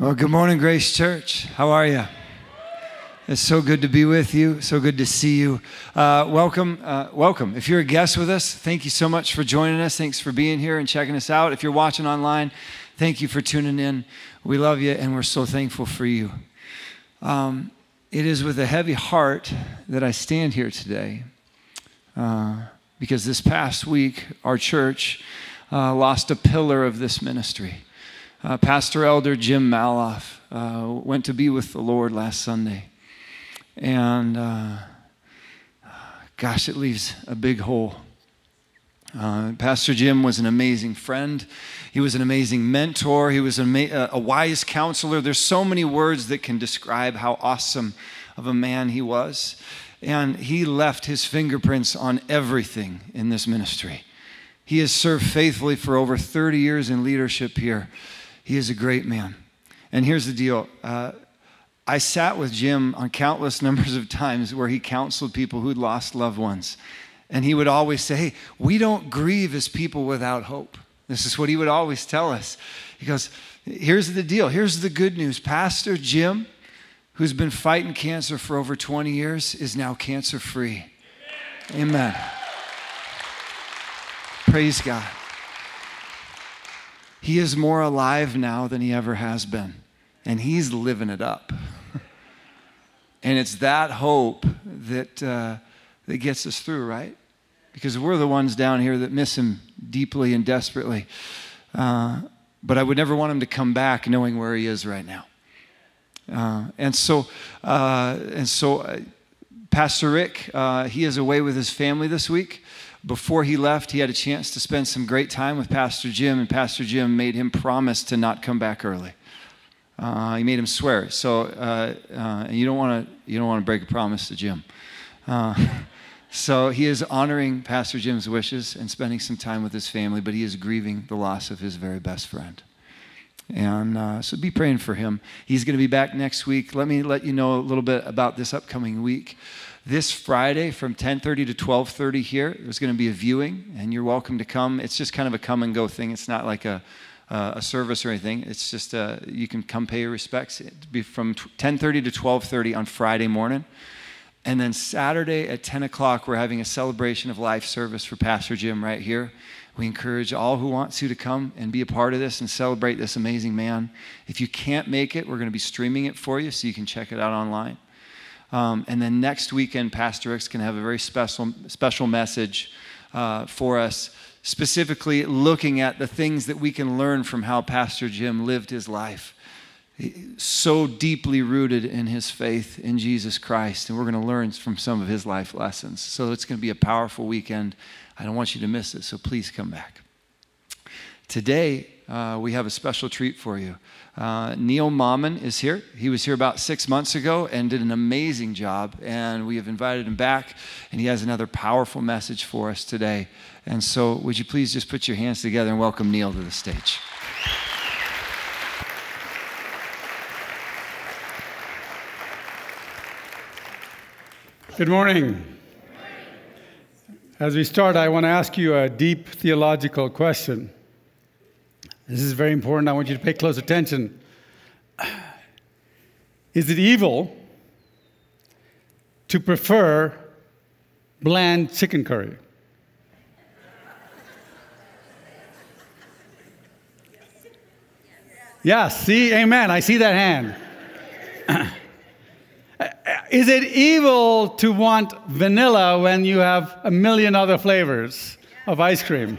Well, good morning, Grace Church. How are you? It's so good to be with you. So good to see you. Welcome. If you're a guest with us, thank you so much for joining us. Thanks for being here and checking us out. If you're watching online, thank you for tuning in. We love you, and we're so thankful for you. It is with a heavy heart that I stand here today because this past week, our church lost a pillar of this ministry. Pastor Elder Jim Maloff went to be with the Lord last Sunday. And gosh, it leaves a big hole. Pastor Jim was an amazing friend. He was an amazing mentor. He was a wise counselor. There's so many words that can describe how awesome of a man he was. And he left his fingerprints on everything in this ministry. He has served faithfully for over 30 years in leadership here. He is a great man. And here's the deal. I sat with Jim on countless numbers of times where he counseled people who'd lost loved ones. And he would always say, hey, we don't grieve as people without hope. This is what he would always tell us. He goes, here's the deal. Here's the good news. Pastor Jim, who's been fighting cancer for over 20 years, is now cancer-free. Amen. Praise God. He is more alive now than he ever has been. And he's living it up. And it's that hope that gets us through, right? Because we're the ones down here that miss him deeply and desperately. But I would never want him to come back knowing where he is right now. And so Pastor Rick, he is away with his family this week. Before he left, he had a chance to spend some great time with Pastor Jim, and Pastor Jim made him promise to not come back early. He made him swear. So you don't want to break a promise to Jim. So he is honoring Pastor Jim's wishes and spending some time with his family, but he is grieving the loss of his very best friend. And so be praying for him. He's going to be back next week. Let me let you know a little bit about this upcoming week. This Friday from 10:30 to 12:30 here, there's going to be a viewing, and you're welcome to come. It's just kind of a come and go thing. It's not like a service or anything. It's just you can come pay your respects. It'll be from 10:30 to 12:30 on Friday morning. And then Saturday at 10 o'clock, we're having a celebration of life service for Pastor Jim right here. We encourage all who want to come and be a part of this and celebrate this amazing man. If you can't make it, we're going to be streaming it for you so you can check it out online. And then next weekend, Pastor Rick's going to have a very special message for us, specifically looking at the things that we can learn from how Pastor Jim lived his life. So deeply rooted in his faith in Jesus Christ. And we're going to learn from some of his life lessons. So it's going to be a powerful weekend. I don't want you to miss it, so please come back. Today, we have a special treat for you. Neil Mammon is here. He was here about 6 months ago and did an amazing job. And we have invited him back, and he has another powerful message for us today. And so would you please just put your hands together and welcome Neil to the stage. Good morning. As we start, I want to ask you a deep theological question. This is very important. I want you to pay close attention. Is it evil to prefer bland chicken curry? Yes, see, amen. I see that hand. Is it evil to want vanilla when you have a million other flavors of ice cream?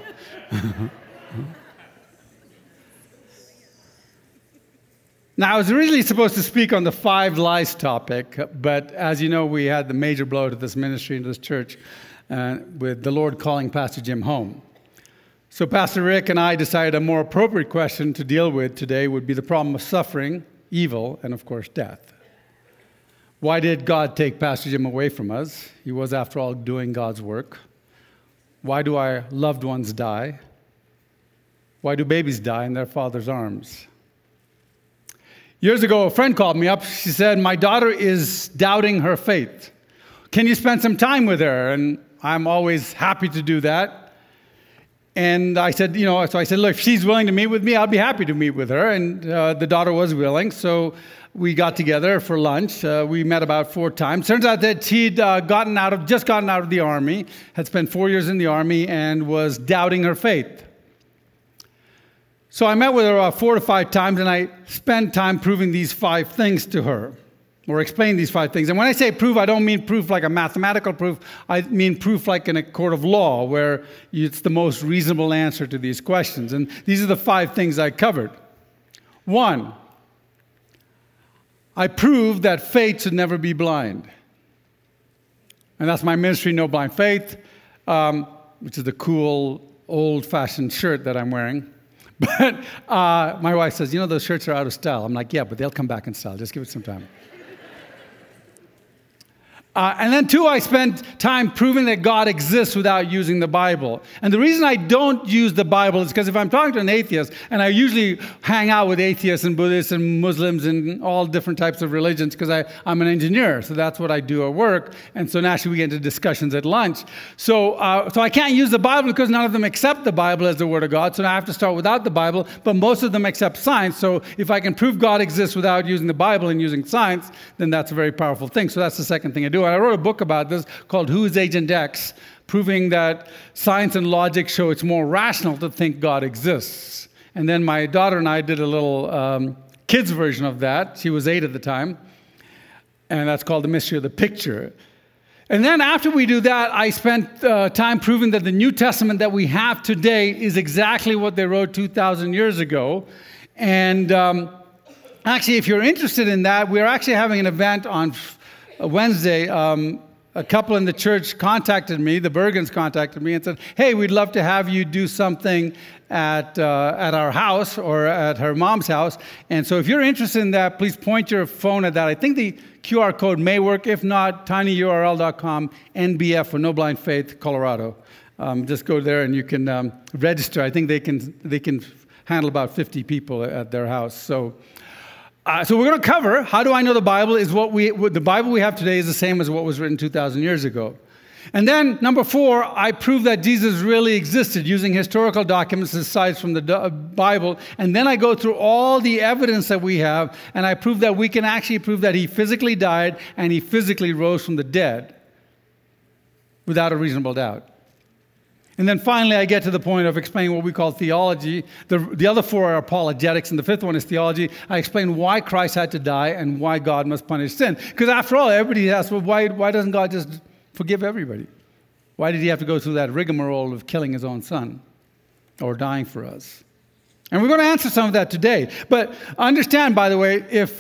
Now, I was originally supposed to speak on the 5 lies topic, but as you know, we had the major blow to this ministry and to this church with the Lord calling Pastor Jim home. So Pastor Rick and I decided a more appropriate question to deal with today would be the problem of suffering, evil, and of course, death. Why did God take Pastor Jim away from us? He was, after all, doing God's work. Why do our loved ones die? Why do babies die in their father's arms? Years ago, a friend called me up. She said, my daughter is doubting her faith. Can you spend some time with her? And I'm always happy to do that. And I said, look, if she's willing to meet with me, I'll be happy to meet with her. And the daughter was willing, so we got together for lunch. We met about 4 times. Turns out that she'd just gotten out of the Army, had spent 4 years in the Army, and was doubting her faith. So I met with her 4 to 5 times, and I spent time proving these 5 things to her, or explaining these 5 things. And when I say proof, I don't mean proof like a mathematical proof. I mean proof like in a court of law, where it's the most reasonable answer to these questions. And these are the 5 things I covered. 1, I proved that faith should never be blind. And that's my ministry, No Blind Faith, which is the cool, old-fashioned shirt that I'm wearing. But my wife says, those shirts are out of style. I'm like, yeah, but they'll come back in style. Just give it some time. And then 2, I spent time proving that God exists without using the Bible. And the reason I don't use the Bible is because if I'm talking to an atheist, and I usually hang out with atheists and Buddhists and Muslims and all different types of religions because I'm an engineer, so that's what I do at work. And so naturally we get into discussions at lunch. So I can't use the Bible because none of them accept the Bible as the Word of God, so I have to start without the Bible, but most of them accept science. So if I can prove God exists without using the Bible and using science, then that's a very powerful thing. So that's the second thing I do. I wrote a book about this called Who is Agent X, proving that science and logic show it's more rational to think God exists. And then my daughter and I did a little kids version of that. She was 8 at the time. And that's called The Mystery of the Picture. And then after we do that, I spent time proving that the New Testament that we have today is exactly what they wrote 2,000 years ago. And actually, if you're interested in that, we're actually having an event on Wednesday. A couple in the church contacted me, the Bergens contacted me and said, hey, we'd love to have you do something at our house or at her mom's house. And so if you're interested in that, please point your phone at that. I think the QR code may work. If not, tinyurl.com, NBF for No Blind Faith, Colorado. Just go there and you can register. I think they can handle about 50 people at their house. So we're going to cover how do I know the Bible is the Bible we have today is the same as what was written 2,000 years ago. And then, number 4, I prove that Jesus really existed using historical documents aside from the Bible. And then I go through all the evidence that we have, and I prove that we can actually prove that he physically died and he physically rose from the dead without a reasonable doubt. And then finally, I get to the point of explaining what we call theology. The other 4 are apologetics, and the 5th one is theology. I explain why Christ had to die and why God must punish sin. Because after all, everybody asks, well, why doesn't God just forgive everybody? Why did he have to go through that rigmarole of killing his own son or dying for us? And we're going to answer some of that today. But understand, by the way, if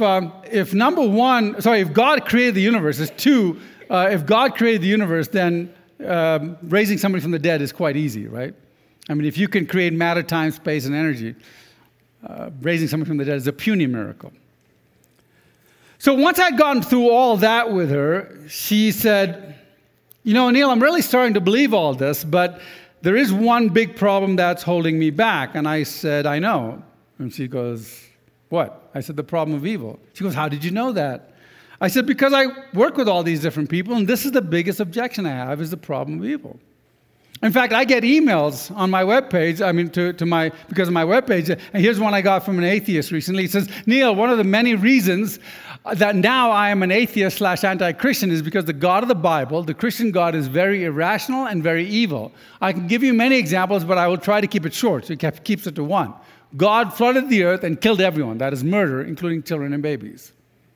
God created the universe, if God created the universe, then raising somebody from the dead is quite easy, right? I mean, if you can create matter, time, space, and energy, raising somebody from the dead is a puny miracle. So once I'd gotten through all that with her, she said, Neil, I'm really starting to believe all this, but there is one big problem that's holding me back. And I said, I know. And she goes, what? I said, the problem of evil. She goes, how did you know that? I said, because I work with all these different people, and this is the biggest objection I have is the problem of evil. In fact, I get emails on my webpage, because of my webpage, and here's one I got from an atheist recently. It says, Neil, one of the many reasons that now I am an atheist / anti-Christian is because the God of the Bible, the Christian God, is very irrational and very evil. I can give you many examples, but I will try to keep it short, so he keeps it to one. God flooded the earth and killed everyone. That is murder, including children and babies.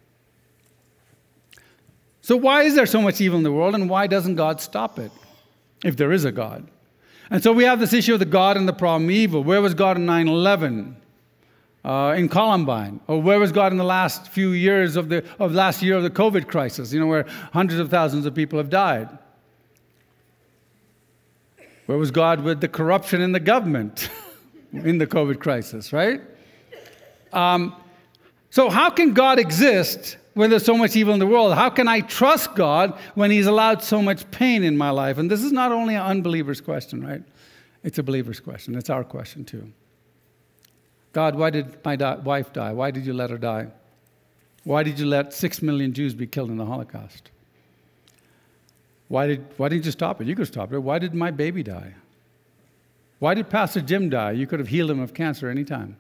So why is there so much evil in the world, and why doesn't God stop it, if there is a God? And so we have this issue of the God and the problem of evil. Where was God in 9/11, in Columbine? Or where was God in the last few years of last year of the COVID crisis, where hundreds of thousands of people have died? Where was God with the corruption in the government in the COVID crisis, right? So how can God exist when there's so much evil in the world? How can I trust God when he's allowed so much pain in my life? And this is not only an unbeliever's question, right? It's a believer's question. It's our question too. God, why did my wife die? Why did you let her die? Why did you let 6 million Jews be killed in the Holocaust? Why didn't you stop it? You could stop it. Why did my baby die? Why did Pastor Jim die? You could have healed him of cancer anytime.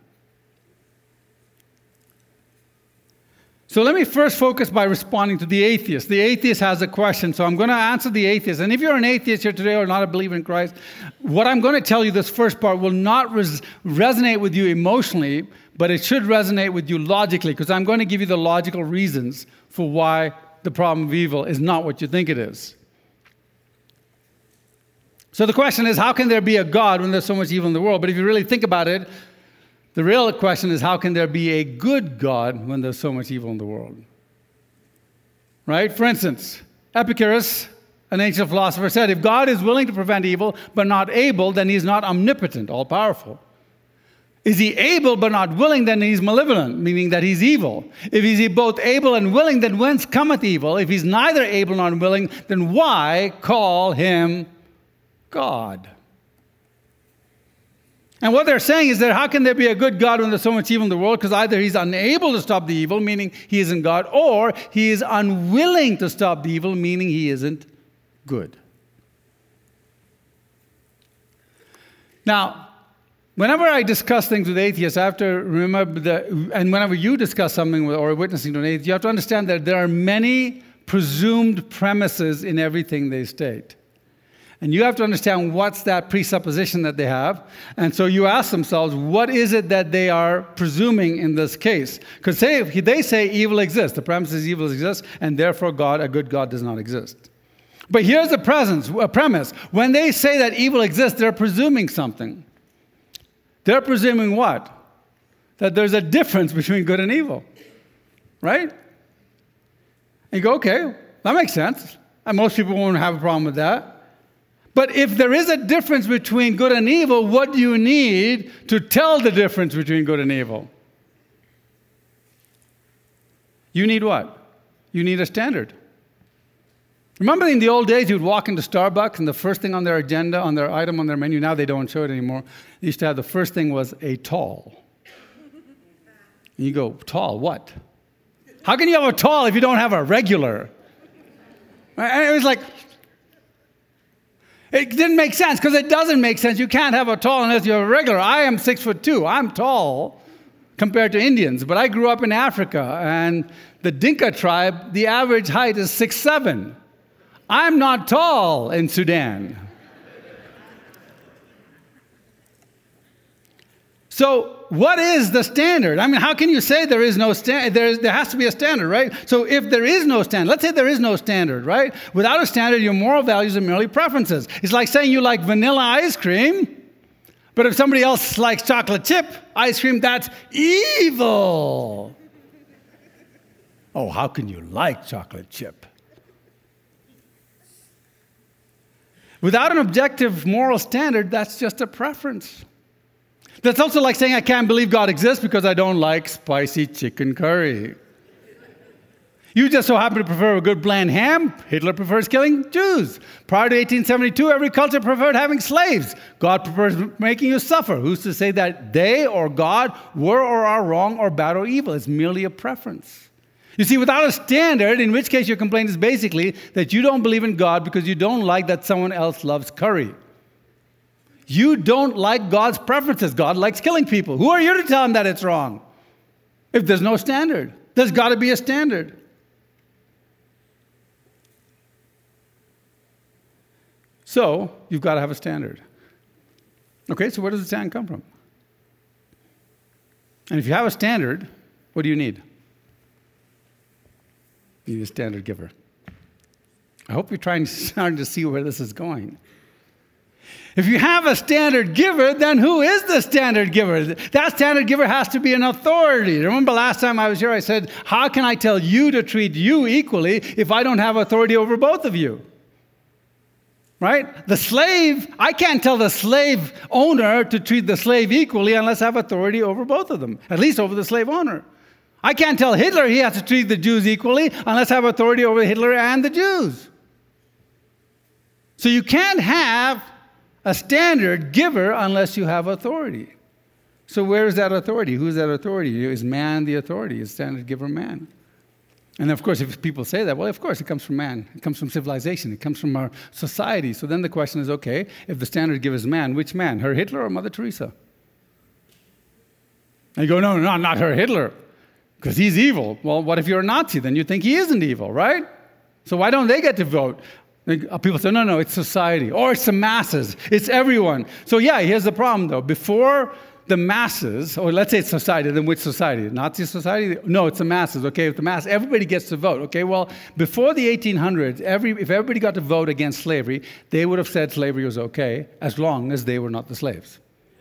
So let me first focus by responding to the atheist. The atheist has a question, so I'm going to answer the atheist. And if you're an atheist here today or not a believer in Christ, what I'm going to tell you, this first part, will not resonate with you emotionally, but it should resonate with you logically, because I'm going to give you the logical reasons for why the problem of evil is not what you think it is. So the question is, how can there be a God when there's so much evil in the world? But if you really think about it, the real question is, how can there be a good God when there's so much evil in the world? Right? For instance, Epicurus, an ancient philosopher, said, if God is willing to prevent evil but not able, then he's not omnipotent, all-powerful. Is he able but not willing, then he's malevolent, meaning that he's evil. If he's both able and willing, then whence cometh evil? If he's neither able nor willing, then why call him God? And what they're saying is that how can there be a good God when there's so much evil in the world? Because either he's unable to stop the evil, meaning he isn't God, or he is unwilling to stop the evil, meaning he isn't good. Now, whenever I discuss things with atheists, I have to remember and whenever you discuss something or witnessing to an atheist, you have to understand that there are many presumed premises in everything they state. And you have to understand what's that presupposition that they have. And so you ask themselves, what is it that they are presuming in this case? Because they say evil exists. The premise is evil exists, and therefore a good God does not exist. But here's the premise. When they say that evil exists, they're presuming something. They're presuming what? That there's a difference between good and evil. Right? And you go, okay, that makes sense. And most people won't have a problem with that. But if there is a difference between good and evil, what do you need to tell the difference between good and evil? You need what? You need a standard. Remember in the old days, you'd walk into Starbucks and the first thing on their agenda, on their item on their menu, now they don't show it anymore, they used to have the first thing was a tall. And you go, tall, what? How can you have a tall if you don't have a regular? And it was like, it didn't make sense, because it doesn't make sense. You can't have a tall unless you're a regular. I am 6'2". I'm tall compared to Indians, but I grew up in Africa, and the Dinka tribe, the average height is 6'7". I'm not tall in Sudan. So what is the standard? I mean, how can you say there is no standard? There has to be a standard, right? So if there is no standard, let's say there is no standard, right? Without a standard, your moral values are merely preferences. It's like saying you like vanilla ice cream, but if somebody else likes chocolate chip ice cream, that's evil. Oh, how can you like chocolate chip? Without an objective moral standard, that's just a preference. That's also like saying I can't believe God exists because I don't like spicy chicken curry. You just so happen to prefer a good bland ham. Hitler prefers killing Jews. Prior to 1872, every culture preferred having slaves. God prefers making you suffer. Who's to say that they or God were or are wrong or bad or evil? It's merely a preference. You see, without a standard, in which case your complaint is basically that you don't believe in God because you don't like that someone else loves curry. You don't like God's preferences. God likes killing people. Who are you to tell him that it's wrong? If there's no standard, there's got to be a standard. So, you've got to have a standard. Okay, so where does the standard come from? And if you have a standard, what do you need? You need a standard giver. I hope you're starting to see where this is going. If you have a standard giver, then who is the standard giver? That standard giver has to be an authority. Remember last time I was here, I said, how can I tell you to treat you equally if I don't have authority over both of you? Right? The slave, I can't tell the slave owner to treat the slave equally unless I have authority over both of them, at least over the slave owner. I can't tell Hitler he has to treat the Jews equally unless I have authority over Hitler and the Jews. So you can't have a standard giver unless you have authority. So where is that authority? Who is that authority? Is man the authority? Is standard giver man? And of course, if people say that, well, of course, it comes from man. It comes from civilization. It comes from our society. So then the question is, okay, if the standard giver is man, which man? Her Hitler or Mother Teresa? And you go, no, not her Hitler, because he's evil. Well, what if you're a Nazi? Then you think he isn't evil, right? So why don't they get to vote? People say, no, it's society. Or it's the masses. It's everyone. So yeah, here's the problem, though. Before the masses, or let's say it's society, then which society? Nazi society? No, it's the masses. Okay, if the mass, everybody gets to vote. Okay, well, before the 1800s, if everybody got to vote against slavery, they would have said slavery was okay as long as they were not the slaves.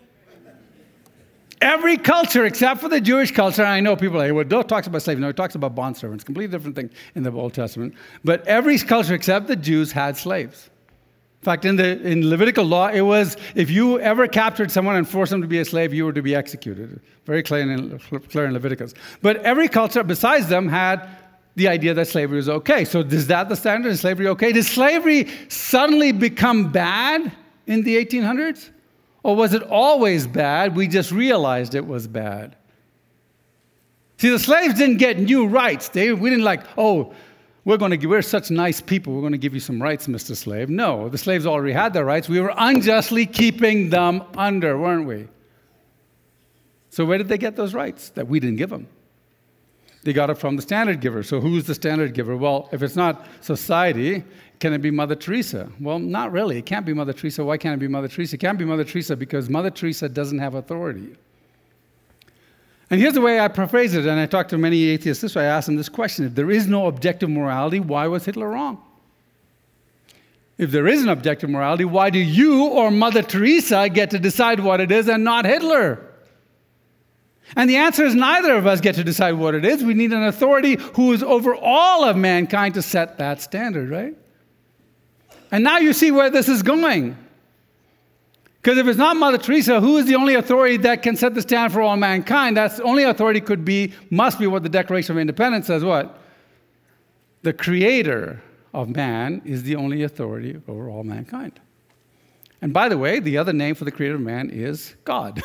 Every culture except for the Jewish culture, and I know people are like, well, talks about slaves. No, it talks about bondservants. Completely different thing in the Old Testament. But every culture except the Jews had slaves. In fact, in Levitical law, it was if you ever captured someone and forced them to be a slave, you were to be executed. Very clear in Leviticus. But every culture besides them had the idea that slavery was okay. So is that the standard? Is slavery okay? Did slavery suddenly become bad in the 1800s? Or was it always bad? We just realized it was bad. See, the slaves didn't get new rights. We didn't like, oh, we're such nice people. We're going to give you some rights, Mr. Slave. No, the slaves already had their rights. We were unjustly keeping them under, weren't we? So where did they get those rights that we didn't give them? They got it from the standard giver. So who's the standard giver? Well, if it's not society, can it be Mother Teresa? Well, not really. It can't be Mother Teresa. Why can't it be Mother Teresa? It can't be Mother Teresa because Mother Teresa doesn't have authority. And here's the way I paraphrase it, and I talked to many atheists this way. I asked them this question. If there is no objective morality, why was Hitler wrong? If there is an objective morality, why do you or Mother Teresa get to decide what it is and not Hitler? And the answer is neither of us get to decide what it is. We need an authority who is over all of mankind to set that standard, right? And now you see where this is going. Because if it's not Mother Teresa, who is the only authority that can set the standard for all mankind? That's the only authority must be what the Declaration of Independence says what? The creator of man is the only authority over all mankind. And by the way, the other name for the creator of man is God.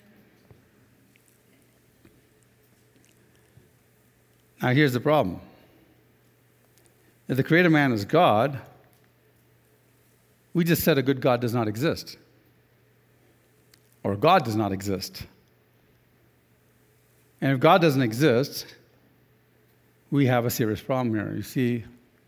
Now, here's the problem. If the creator man is God, we just said a good God does not exist. Or God does not exist. And if God doesn't exist, we have a serious problem here. You see,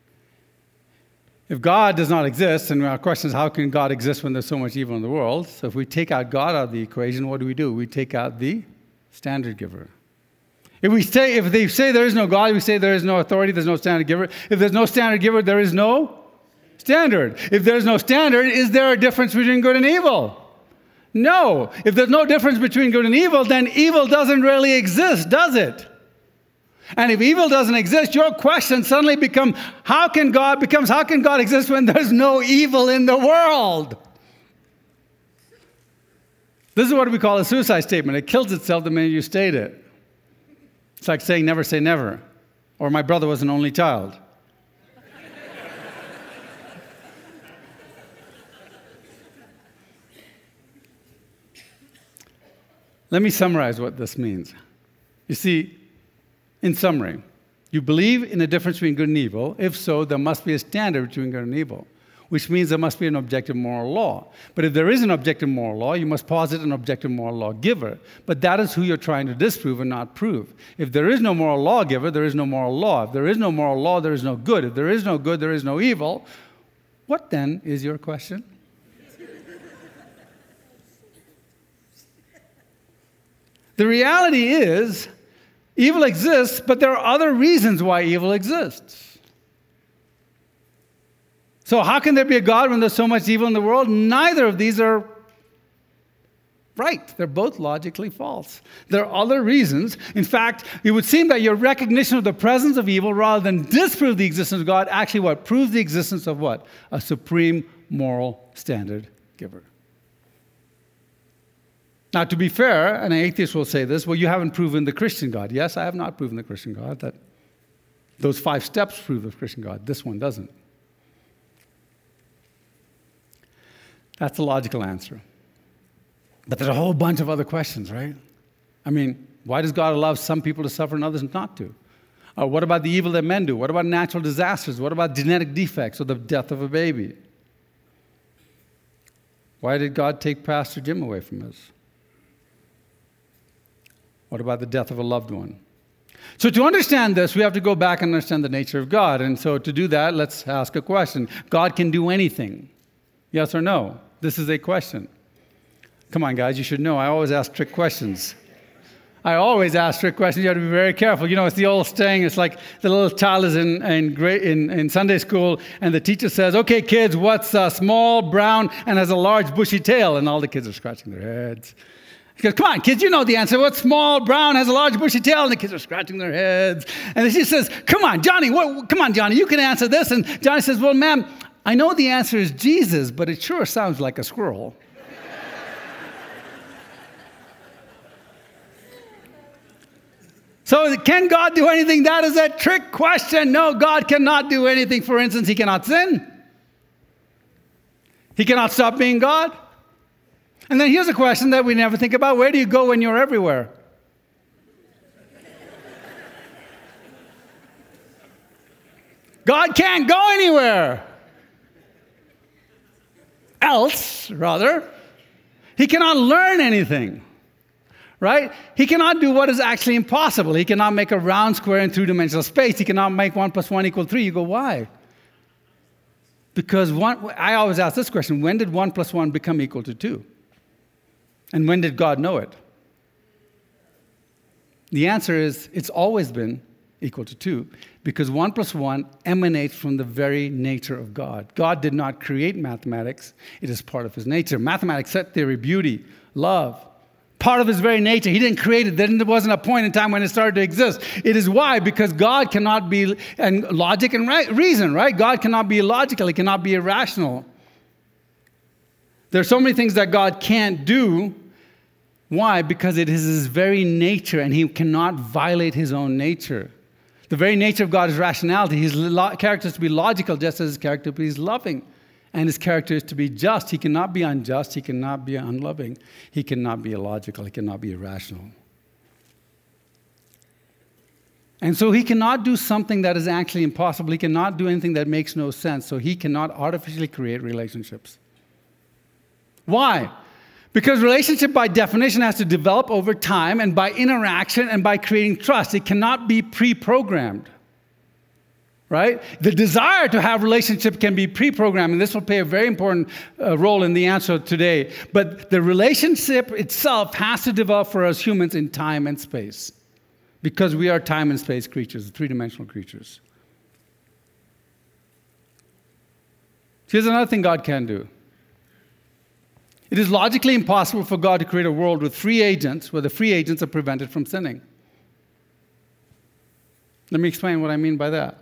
if God does not exist, and our question is, how can God exist when there's so much evil in the world? So if we take out God out of the equation, what do? We take out the standard giver. If they say there is no God, we say there is no authority, there's no standard giver. If there's no standard giver, there is no standard. If there's no standard, is there a difference between good and evil? No. If there's no difference between good and evil, then evil doesn't really exist, does it? And if evil doesn't exist, your question suddenly becomes, how can God exist when there's no evil in the world? This is what we call a suicide statement. It kills itself the minute you state it. It's like saying never say never, or my brother was an only child. Let me summarize what this means. You see, in summary, you believe in a difference between good and evil. If so, there must be a standard between good and evil, which means there must be an objective moral law. But if there is an objective moral law, you must posit an objective moral lawgiver. But that is who you're trying to disprove and not prove. If there is no moral lawgiver, there is no moral law. If there is no moral law, there is no good. If there is no good, there is no evil. What then is your question? The reality is, evil exists, but there are other reasons why evil exists. So how can there be a God when there's so much evil in the world? Neither of these are right. They're both logically false. There are other reasons. In fact, it would seem that your recognition of the presence of evil, rather than disprove the existence of God, actually what? Proves the existence of what? A supreme moral standard giver. Now, to be fair, an atheist will say this, well, you haven't proven the Christian God. Yes, I have not proven the Christian God. Those 5 steps prove the Christian God. This one doesn't. That's the logical answer. But there's a whole bunch of other questions, right? I mean, why does God allow some people to suffer and others not to? What about the evil that men do? What about natural disasters? What about genetic defects or the death of a baby? Why did God take Pastor Jim away from us? What about the death of a loved one? So to understand this, we have to go back and understand the nature of God. And so to do that, let's ask a question. God can do anything. Yes or no? This is a question. Come on, guys, you should know. I always ask trick questions. You have to be very careful. You know, it's the old saying. It's like the little child is in Sunday school, and the teacher says, "Okay, kids, what's small, brown, and has a large, bushy tail?" And all the kids are scratching their heads. He goes, "Come on, kids, you know the answer. What's small, brown, has a large, bushy tail?" And the kids are scratching their heads. And then she says, "Come on, Johnny, you can answer this." And Johnny says, "Well, ma'am, I know the answer is Jesus, but it sure sounds like a squirrel." So can God do anything? That is a trick question. No, God cannot do anything. For instance, he cannot sin. He cannot stop being God. And then here's a question that we never think about. Where do you go when you're everywhere? God can't go anywhere. He cannot learn anything. Right? He cannot do what is actually impossible. He cannot make a round square in three-dimensional space. He cannot make 1 + 1 = 3. You go, why? Because I always ask this question, when did 1 + 1 become equal to 2? And when did God know it? The answer is, it's always been equal to 2, because 1 + 1 emanates from the very nature of God. God did not create mathematics. It is part of his nature. Mathematics, set theory, beauty, love, part of his very nature. He didn't create it. There wasn't a point in time when it started to exist. It is why? Because God cannot be, and logic and reason, right? God cannot be illogical. He cannot be irrational. There are so many things that God can't do. Why? Because it is his very nature, and he cannot violate his own nature. The very nature of God is rationality. His character is to be logical, just as his character is loving. And his character is to be just. He cannot be unjust. He cannot be unloving. He cannot be illogical. He cannot be irrational. And so he cannot do something that is actually impossible. He cannot do anything that makes no sense. So he cannot artificially create relationships. Why? Because relationship by definition has to develop over time and by interaction and by creating trust. It cannot be pre-programmed. Right? The desire to have relationship can be pre-programmed, and this will play a very important role in the answer today. But the relationship itself has to develop for us humans in time and space, because we are time and space creatures, three-dimensional creatures. Here's another thing God can do. It is logically impossible for God to create a world with free agents where the free agents are prevented from sinning. Let me explain what I mean by that.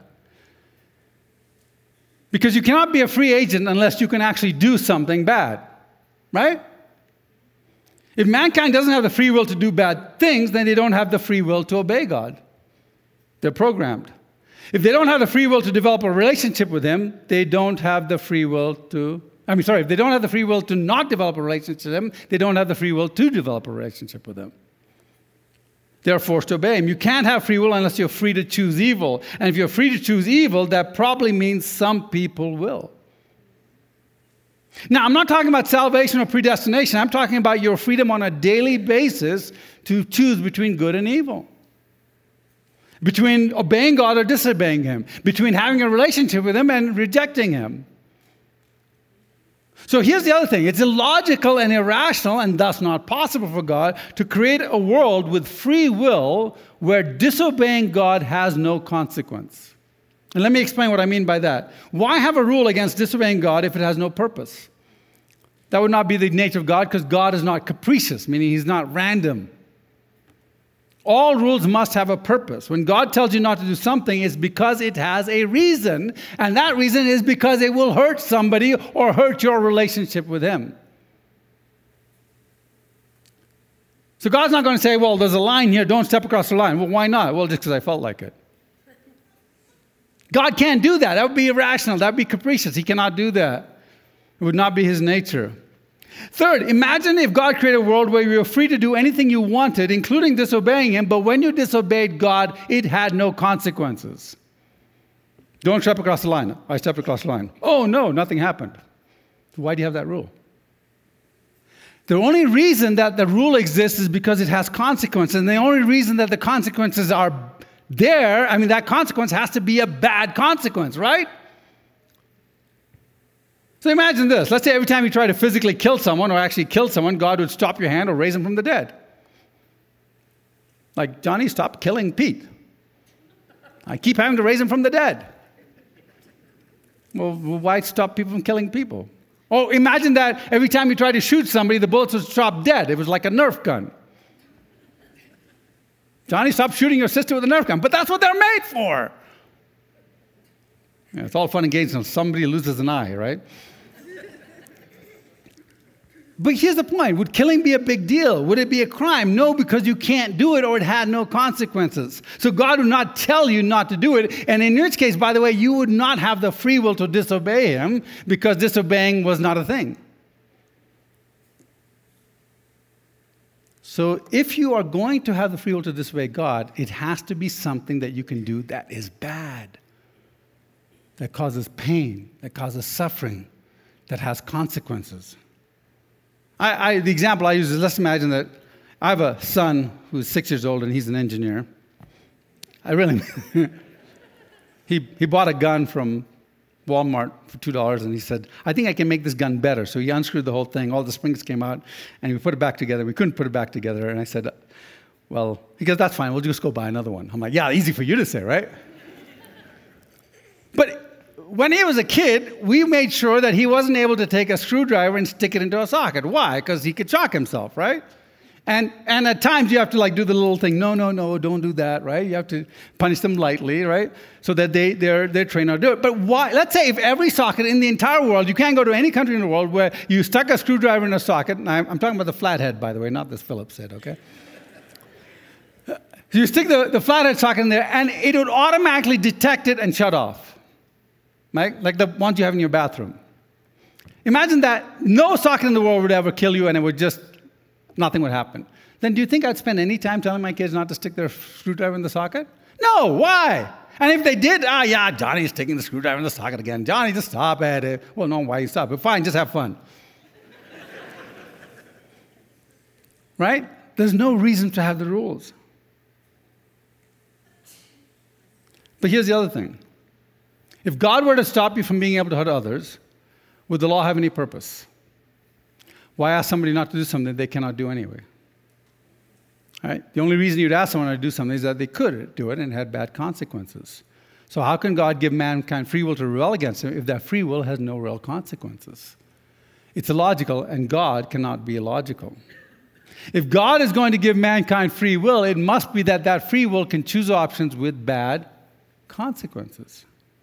Because you cannot be a free agent unless you can actually do something bad, right? If mankind doesn't have the free will to do bad things, then they don't have the free will to obey God. They're programmed. If they don't have the free will to develop a relationship with him, they don't have the free will to... if they don't have the free will to not develop a relationship with him, they don't have the free will to develop a relationship with him. They're forced to obey him. You can't have free will unless you're free to choose evil. And if you're free to choose evil, that probably means some people will. Now, I'm not talking about salvation or predestination. I'm talking about your freedom on a daily basis to choose between good and evil. Between obeying God or disobeying him. Between having a relationship with him and rejecting him. So here's the other thing. It's illogical and irrational and thus not possible for God to create a world with free will where disobeying God has no consequence. And let me explain what I mean by that. Why have a rule against disobeying God if it has no purpose? That would not be the nature of God, because God is not capricious, meaning he's not random. All rules must have a purpose. When God tells you not to do something, it's because it has a reason. And that reason is because it will hurt somebody or hurt your relationship with him. So God's not going to say, well, there's a line here, don't step across the line. Well, why not? Well, just because I felt like it. God can't do that. That would be irrational. That would be capricious. He cannot do that. It would not be his nature. Third, imagine if God created a world where you were free to do anything you wanted, including disobeying him, but when you disobeyed God, it had no consequences. Don't step across the line. I stepped across the line. Oh, no, nothing happened. Why do you have that rule? The only reason that the rule exists is because it has consequences. And the only reason that the consequences are there, that consequence has to be a bad consequence, right? So imagine this. Let's say every time you try to physically kill someone or actually kill someone, God would stop your hand or raise him from the dead. Like, Johnny, stop killing Pete. I keep having to raise him from the dead. Well, why stop people from killing people? Oh, imagine that every time you try to shoot somebody, the bullets would stop dead. It was like a Nerf gun. Johnny, stop shooting your sister with a Nerf gun. But that's what they're made for. Yeah, it's all fun and games until somebody loses an eye, right? But here's the point. Would killing be a big deal? Would it be a crime? No, because you can't do it or it had no consequences. So God would not tell you not to do it. And in your case, by the way, you would not have the free will to disobey him because disobeying was not a thing. So if you are going to have the free will to disobey God, it has to be something that you can do that is bad, that causes pain, that causes suffering, that has consequences. The example I use is, let's imagine that I have a son who's 6 years old and he's an engineer. He bought a gun from Walmart for $2 and he said, I think I can make this gun better. So he unscrewed the whole thing, all the springs came out, and we put it back together. We couldn't put it back together. And I said, well, he goes, that's fine, we'll just go buy another one. I'm like, yeah, easy for you to say, right? But when he was a kid, we made sure that he wasn't able to take a screwdriver and stick it into a socket. Why? Because he could shock himself, right? And at times you have to do the little thing, no, don't do that, right? You have to punish them lightly, right? So that they're trained to do it. But why? Let's say if every socket in the entire world, you can't go to any country in the world where you stuck a screwdriver in a socket, and I'm talking about the flathead, by the way, not this Phillips head, okay? So you stick the flathead socket in there, and it would automatically detect it and shut off. Right? Like the ones you have in your bathroom. Imagine that no socket in the world would ever kill you and nothing would happen. Then do you think I'd spend any time telling my kids not to stick their screwdriver in the socket? No, why? And if they did, Johnny's sticking the screwdriver in the socket again. Johnny, just stop it. Well, no, why you stop? But fine, just have fun. Right? There's no reason to have the rules. But here's the other thing. If God were to stop you from being able to hurt others, would the law have any purpose? Why ask somebody not to do something they cannot do anyway? All right? The only reason you'd ask someone to do something is that they could do it and it had bad consequences. So how can God give mankind free will to rebel against him if that free will has no real consequences? It's illogical, and God cannot be illogical. If God is going to give mankind free will, it must be that free will can choose options with bad consequences.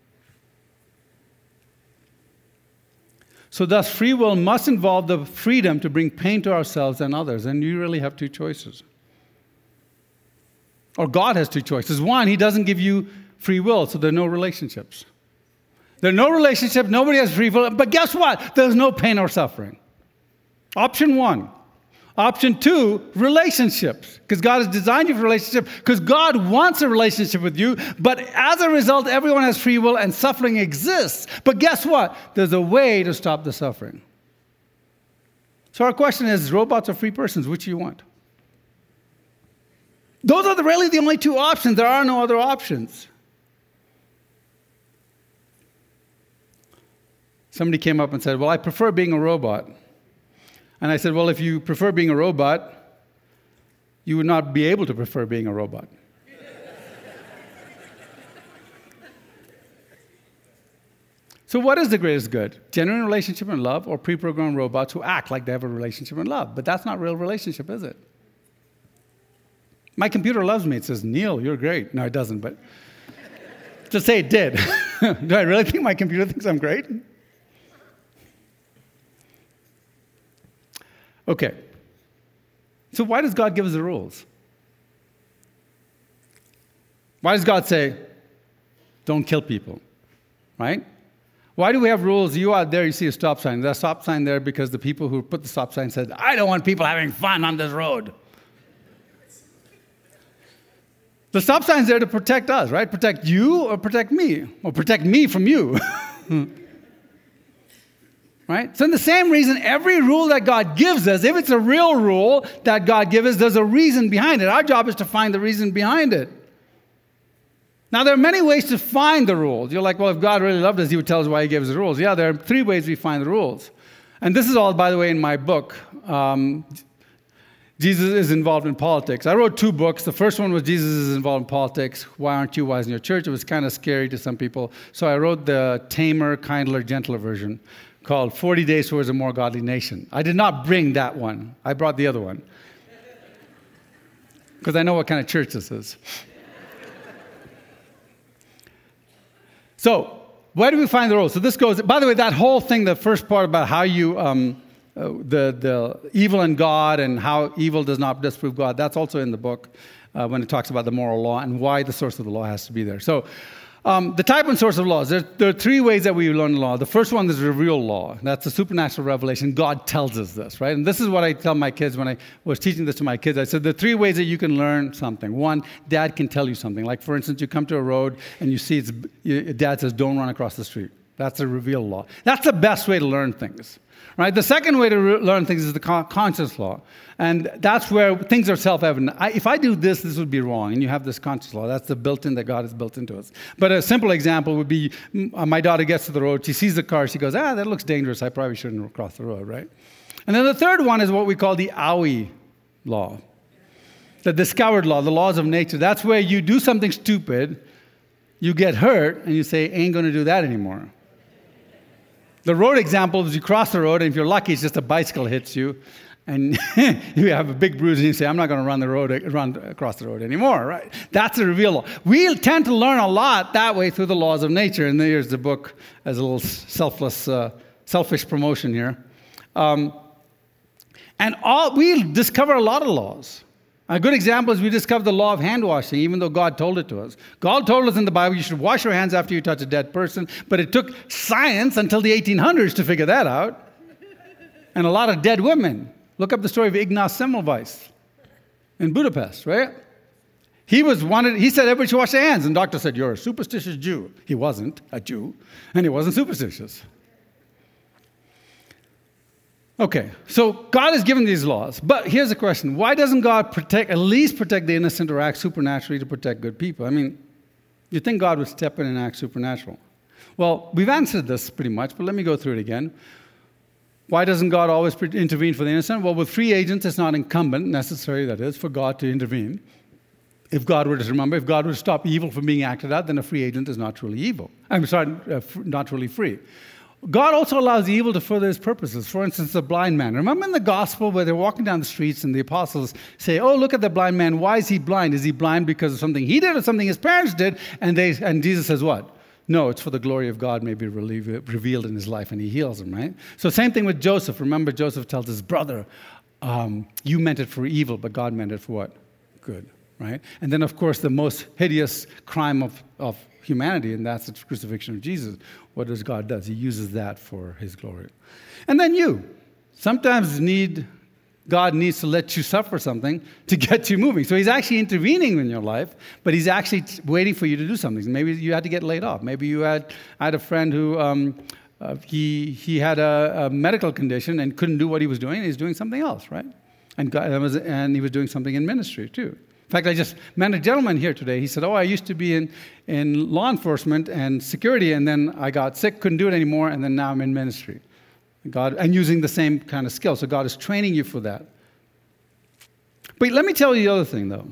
So thus, free will must involve the freedom to bring pain to ourselves and others. And you really have two choices. Or God has two choices. One, he doesn't give you free will, so there are no relationships. There are no relationships, nobody has free will. But guess what? There's no pain or suffering. Option one. Option two, relationships. Because God has designed you for relationship. Because God wants a relationship with you. But as a result, everyone has free will and suffering exists. But guess what? There's a way to stop the suffering. So our question is, robots or free persons, which do you want? Those are really the only two options. There are no other options. Somebody came up and said, well, I prefer being a robot. And I said, well, if you prefer being a robot, you would not be able to prefer being a robot. So what is the greatest good? Genuine relationship and love, or pre-programmed robots who act like they have a relationship and love? But that's not real relationship, is it? My computer loves me. It says, Neil, you're great. No, it doesn't, but just say it did. Do I really think my computer thinks I'm great? Okay. So why does God give us the rules? Why does God say, don't kill people? Right? Why do we have rules? You out there, you see a stop sign. There's a stop sign there because the people who put the stop sign said, I don't want people having fun on this road. The stop sign's there to protect us, right? Protect you or protect me, or protect me from you. Right? So in the same reason, every rule that God gives us, if it's a real rule that God gives us, there's a reason behind it. Our job is to find the reason behind it. Now, there are many ways to find the rules. You're like, well, if God really loved us, he would tell us why he gave us the rules. Yeah, there are 3 ways we find the rules. And this is all, by the way, in my book. Jesus is involved in politics. I wrote 2 books. The first one was Jesus is involved in politics. Why aren't you wise in your church? It was kind of scary to some people. So I wrote the tamer, kindler, gentler version called 40 Days Towards a More Godly Nation. I did not bring that one. I brought the other one. Because I know what kind of church this is. So, where do we find the rules? So this goes, by the way, that whole thing, the first part about how you, the evil in God and how evil does not disprove God, that's also in the book when it talks about the moral law and why the source of the law has to be there. So, the type and source of laws, there are 3 ways that we learn the law. The first one is revealed law. That's the supernatural revelation. God tells us this, right? And this is what I tell my kids when I was teaching this to my kids. I said, there are 3 ways that you can learn something. 1, Dad can tell you something. Like, for instance, you come to a road and you see Dad says, don't run across the street. That's a revealed law. That's the best way to learn things, right? The second way to learn things is the conscience law. And that's where things are self-evident. If I do this, this would be wrong. And you have this conscience law. That's the built-in that God has built into us. But a simple example would be my daughter gets to the road. She sees the car. She goes, that looks dangerous. I probably shouldn't cross the road, right? And then the third one is what we call the Aui law, the discovered law, the laws of nature. That's where you do something stupid, you get hurt, and you say, ain't going to do that anymore. The road example is you cross the road, and if you're lucky, it's just a bicycle hits you, and you have a big bruise, and you say, I'm not going to run across the road anymore, right? That's a revealed law. We tend to learn a lot that way through the laws of nature, and here's the book as a little selfish promotion here. We discover a lot of laws. A good example is we discovered the law of hand washing, even though God told it to us. God told us in the Bible you should wash your hands after you touch a dead person, but it took science until the 1800s to figure that out. And a lot of dead women. Look up the story of Ignaz Semmelweis in Budapest, right? He said everybody should wash their hands, and the doctor said, you're a superstitious Jew. He wasn't a Jew, and he wasn't superstitious. Okay, so God has given these laws, but here's the question. Why doesn't God at least protect the innocent or act supernaturally to protect good people? I mean, you'd think God would step in and act supernatural. Well, we've answered this pretty much, but let me go through it again. Why doesn't God always intervene for the innocent? Well, with free agents, it's not incumbent, necessary, that is, for God to intervene. If God were to stop evil from being acted out, then a free agent is not truly evil. Not truly free. God also allows evil to further his purposes. For instance, the blind man. Remember in the gospel where they're walking down the streets and the apostles say, oh, look at the blind man. Why is he blind? Is he blind because of something he did or something his parents did? And Jesus says what? No, it's for the glory of God may be revealed in his life, and he heals him, right? So same thing with Joseph. Remember, Joseph tells his brother, you meant it for evil, but God meant it for what? Good, right? And then, of course, the most hideous crime of humanity, and that's the crucifixion of Jesus. What does God do? He uses that for his glory. And then you. Sometimes God needs to let you suffer something to get you moving. So he's actually intervening in your life, but he's actually waiting for you to do something. Maybe you had to get laid off. Maybe I had a friend who he had a medical condition and couldn't do what he was doing. He's doing something else, right? And he was doing something in ministry too. In fact, I just met a gentleman here today. He said, I used to be in law enforcement and security, and then I got sick, couldn't do it anymore, and then now I'm in ministry. And using the same kind of skill. So God is training you for that. But let me tell you the other thing, though.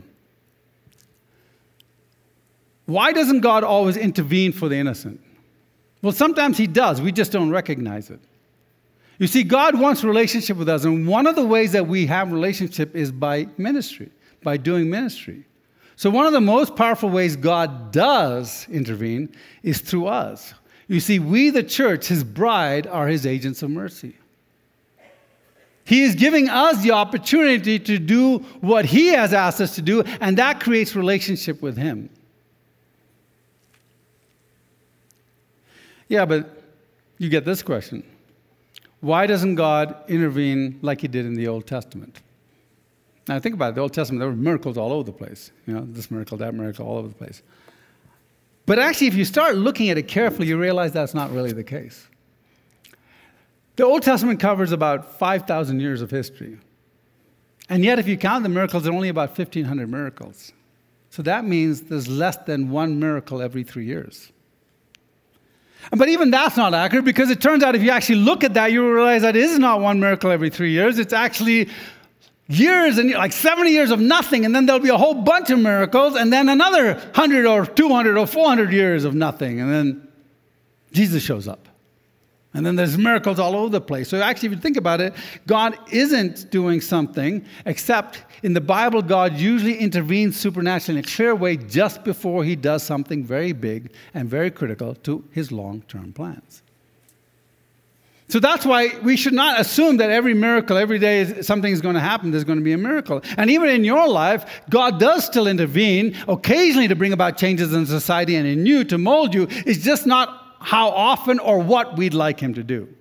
Why doesn't God always intervene for the innocent? Well, sometimes he does. We just don't recognize it. You see, God wants relationship with us, and one of the ways that we have relationship is by ministry. By doing ministry. So one of the most powerful ways God does intervene is through us. You see, we, the church, his bride, are his agents of mercy. He is giving us the opportunity to do what he has asked us to do, and that creates relationship with him. Yeah, but you get this question. Why doesn't God intervene like he did in the Old Testament? Now, think about it. The Old Testament, there were miracles all over the place. This miracle, that miracle, all over the place. But actually, if you start looking at it carefully, you realize that's not really the case. The Old Testament covers about 5,000 years of history. And yet, if you count the miracles, there are only about 1,500 miracles. So that means there's less than one miracle every 3 years. But even that's not accurate, because it turns out if you actually look at that, you realize that it is not one miracle every 3 years. It's actually years, and like 70 years of nothing, and then there'll be a whole bunch of miracles, and then another 100 or 200 or 400 years of nothing, and then Jesus shows up. And then there's miracles all over the place. So actually, if you think about it, God isn't doing something, except in the Bible, God usually intervenes supernaturally in a clear way just before he does something very big and very critical to his long-term plans. So that's why we should not assume that every miracle, every day something is going to happen, there's going to be a miracle. And even in your life, God does still intervene occasionally to bring about changes in society and in you to mold you. It's just not how often or what we'd like him to do.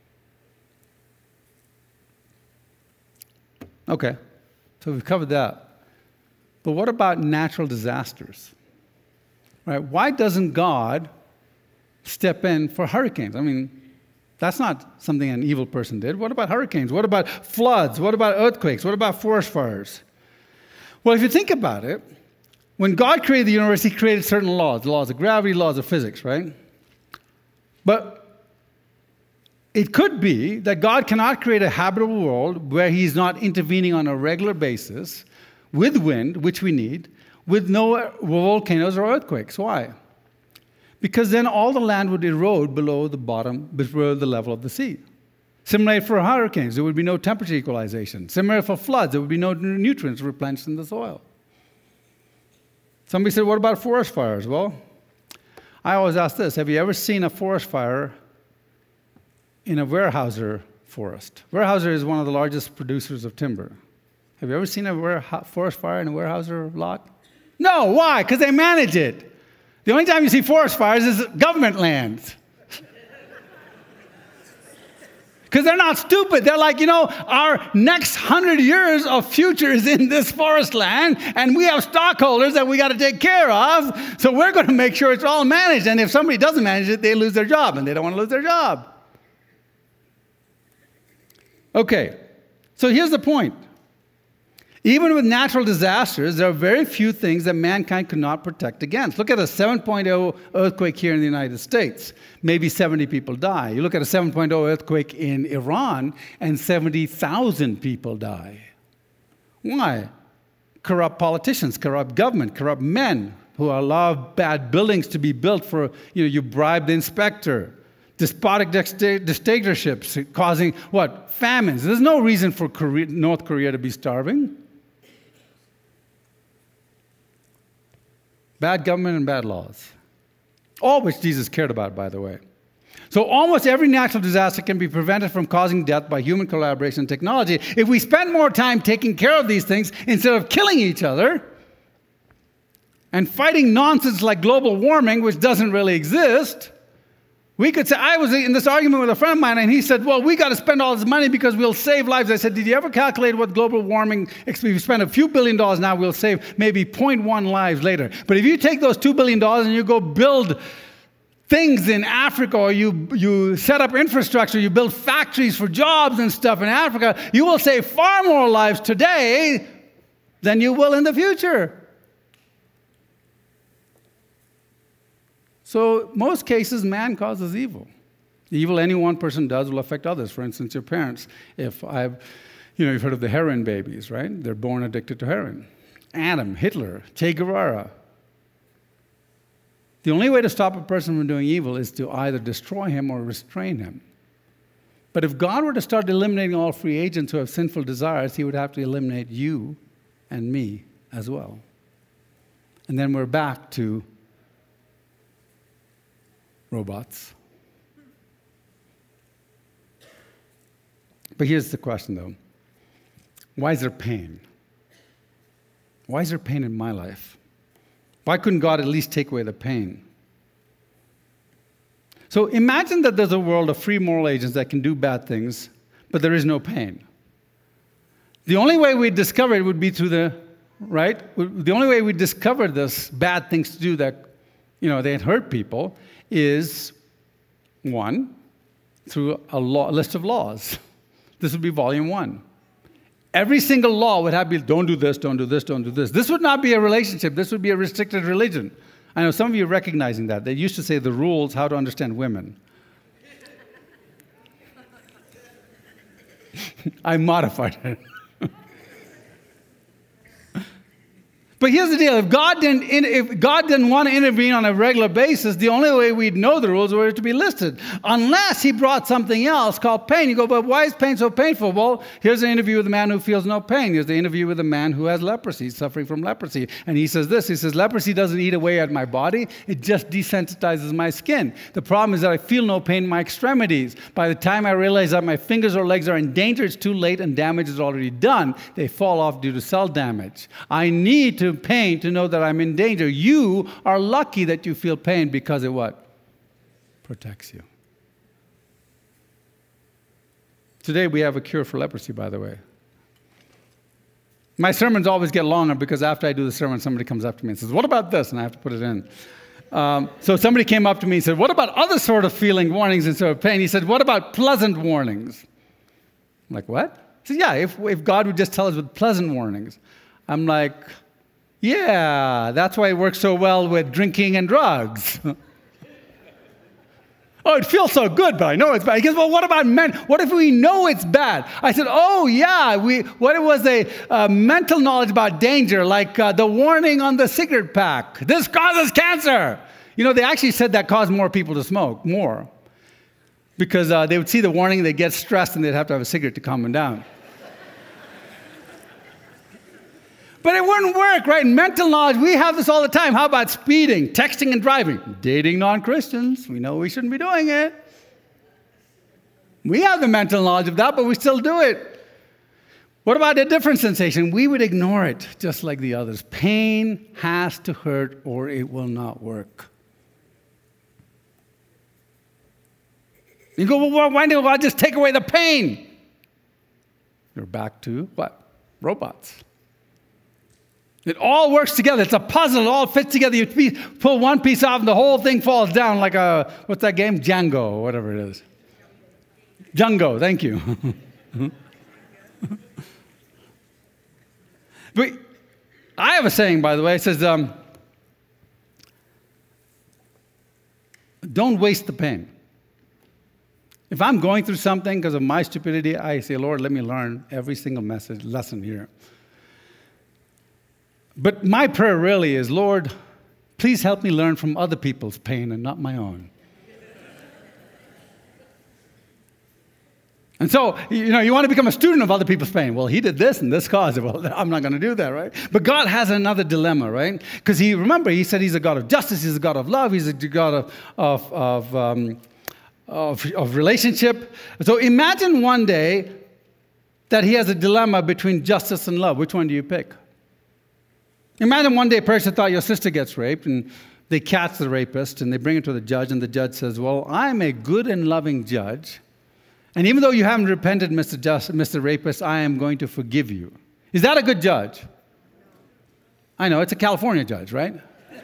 Okay, so we've covered that. But what about natural disasters? Right? Why doesn't God step in for hurricanes? I mean, that's not something an evil person did. What about hurricanes? What about floods? What about earthquakes? What about forest fires? Well, if you think about it, when God created the universe, he created certain laws, the laws of gravity, laws of physics, right? But it could be that God cannot create a habitable world where he's not intervening on a regular basis with wind, which we need, with no volcanoes or earthquakes. Why? Because then all the land would erode below the level of the sea. Similarly for hurricanes, there would be no temperature equalization. Similarly for floods, there would be no nutrients replenished in the soil. Somebody said, what about forest fires? Well, I always ask this, have you ever seen a forest fire in a Weyerhaeuser forest? Weyerhaeuser is one of the largest producers of timber. Have you ever seen a forest fire in a Weyerhaeuser lot? No, why? Because they manage it. The only time you see forest fires is government lands. Because they're not stupid. They're like, our next 100 years of future is in this forest land, and we have stockholders that we got to take care of, so we're going to make sure it's all managed. And if somebody doesn't manage it, they lose their job, and they don't want to lose their job. Okay, so here's the point. Even with natural disasters, there are very few things that mankind could not protect against. Look at a 7.0 earthquake here in the United States. Maybe 70 people die. You look at a 7.0 earthquake in Iran, and 70,000 people die. Why? Corrupt politicians, corrupt government, corrupt men who allow bad buildings to be built for, you bribe the inspector. Despotic dictatorships causing what? Famines. There's no reason for North Korea to be starving. Bad government and bad laws. All which Jesus cared about, by the way. So almost every natural disaster can be prevented from causing death by human collaboration and technology. If we spend more time taking care of these things instead of killing each other and fighting nonsense like global warming, which doesn't really exist, we could say, I was in this argument with a friend of mine, and he said, well, we got to spend all this money because we'll save lives. I said, did you ever calculate what global warming, if you spend a few $1 billion now, we'll save maybe 0.1 lives later. But if you take those $2 billion and you go build things in Africa, or you set up infrastructure, you build factories for jobs and stuff in Africa, you will save far more lives today than you will in the future. So most cases, man causes evil. The evil any one person does will affect others. For instance, your parents. You've heard of the heroin babies, right? They're born addicted to heroin. Adam, Hitler, Che Guevara. The only way to stop a person from doing evil is to either destroy him or restrain him. But if God were to start eliminating all free agents who have sinful desires, he would have to eliminate you and me as well. And then we're back to robots. But here's the question, though. Why is there pain? Why is there pain in my life? Why couldn't God at least take away the pain? So imagine that there's a world of free moral agents that can do bad things, but there is no pain. The only way we discover it would be through the only way we discover this bad things to do that, they hurt people is, one, through a list of laws. This would be volume 1. Every single law would have to be, don't do this, don't do this, don't do this. This would not be a relationship. This would be a restricted religion. I know some of you are recognizing that. They used to say the rules, how to understand women. I modified it. But here's the deal. If God didn't want to intervene on a regular basis, the only way we'd know the rules were to be listed. Unless he brought something else called pain. You go, but why is pain so painful? Well, here's an interview with a man who feels no pain. Here's the interview with a man who has leprosy, suffering from leprosy. And he says this. He says, leprosy doesn't eat away at my body. It just desensitizes my skin. The problem is that I feel no pain in my extremities. By the time I realize that my fingers or legs are in danger, it's too late and damage is already done. They fall off due to cell damage. I need to pain to know that I'm in danger. You are lucky that you feel pain because it what? Protects you. Today we have a cure for leprosy, by the way. My sermons always get longer because after I do the sermon, somebody comes up to me and says, what about this? And I have to put it in. So somebody came up to me and said, what about other sort of feeling warnings instead of pain? He said, what about pleasant warnings? I'm like, what? He said, yeah, if God would just tell us with pleasant warnings. I'm like, yeah, that's why it works so well with drinking and drugs. Oh, it feels so good, but I know it's bad. He goes, well, what about men? What if we know it's bad? I said, oh, yeah. What it was a mental knowledge about danger, like the warning on the cigarette pack. This causes cancer. They actually said that caused more people to smoke, more. Because they would see the warning, they'd get stressed, and they'd have to have a cigarette to calm them down. But it wouldn't work, right? Mental knowledge, we have this all the time. How about speeding, texting and driving? Dating non-Christians. We know we shouldn't be doing it. We have the mental knowledge of that, but we still do it. What about a different sensation? We would ignore it just like the others. Pain has to hurt or it will not work. You go, well, why don't I just take away the pain? You're back to what? Robots. It all works together. It's a puzzle. It all fits together. You pull one piece off and the whole thing falls down like what's that game? Django, or whatever it is. Django, thank you. But I have a saying, by the way. It says, don't waste the pain. If I'm going through something because of my stupidity, I say, Lord, let me learn every single lesson here. But my prayer really is, Lord, please help me learn from other people's pain and not my own. And so, you want to become a student of other people's pain. Well, he did this and this caused it. Well, I'm not going to do that, right? But God has another dilemma, right? Because he said he's a God of justice, he's a God of love, he's a God of relationship. So imagine one day that he has a dilemma between justice and love. Which one do you pick? Imagine one day a person thought your sister gets raped, and they catch the rapist, and they bring it to the judge, and the judge says, well, I'm a good and loving judge, and even though you haven't repented, Mr. Rapist, I am going to forgive you. Is that a good judge? I know, it's a California judge, right?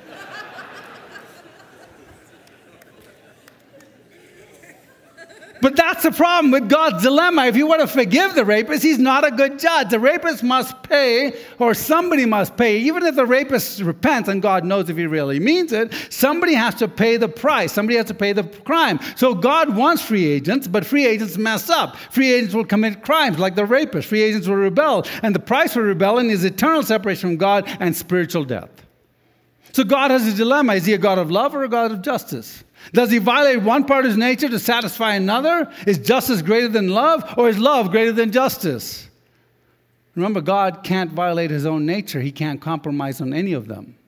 But that's the problem with God's dilemma. If you want to forgive the rapist, he's not a good judge. The rapist must pay, or somebody must pay. Even if the rapist repents, and God knows if he really means it, somebody has to pay the price. Somebody has to pay the crime. So God wants free agents, but free agents mess up. Free agents will commit crimes like the rapist. Free agents will rebel. And the price for rebellion is eternal separation from God and spiritual death. So God has a dilemma. Is he a God of love or a God of justice? Does he violate one part of his nature to satisfy another? Is justice greater than love, or is love greater than justice? Remember, God can't violate his own nature. He can't compromise on any of them.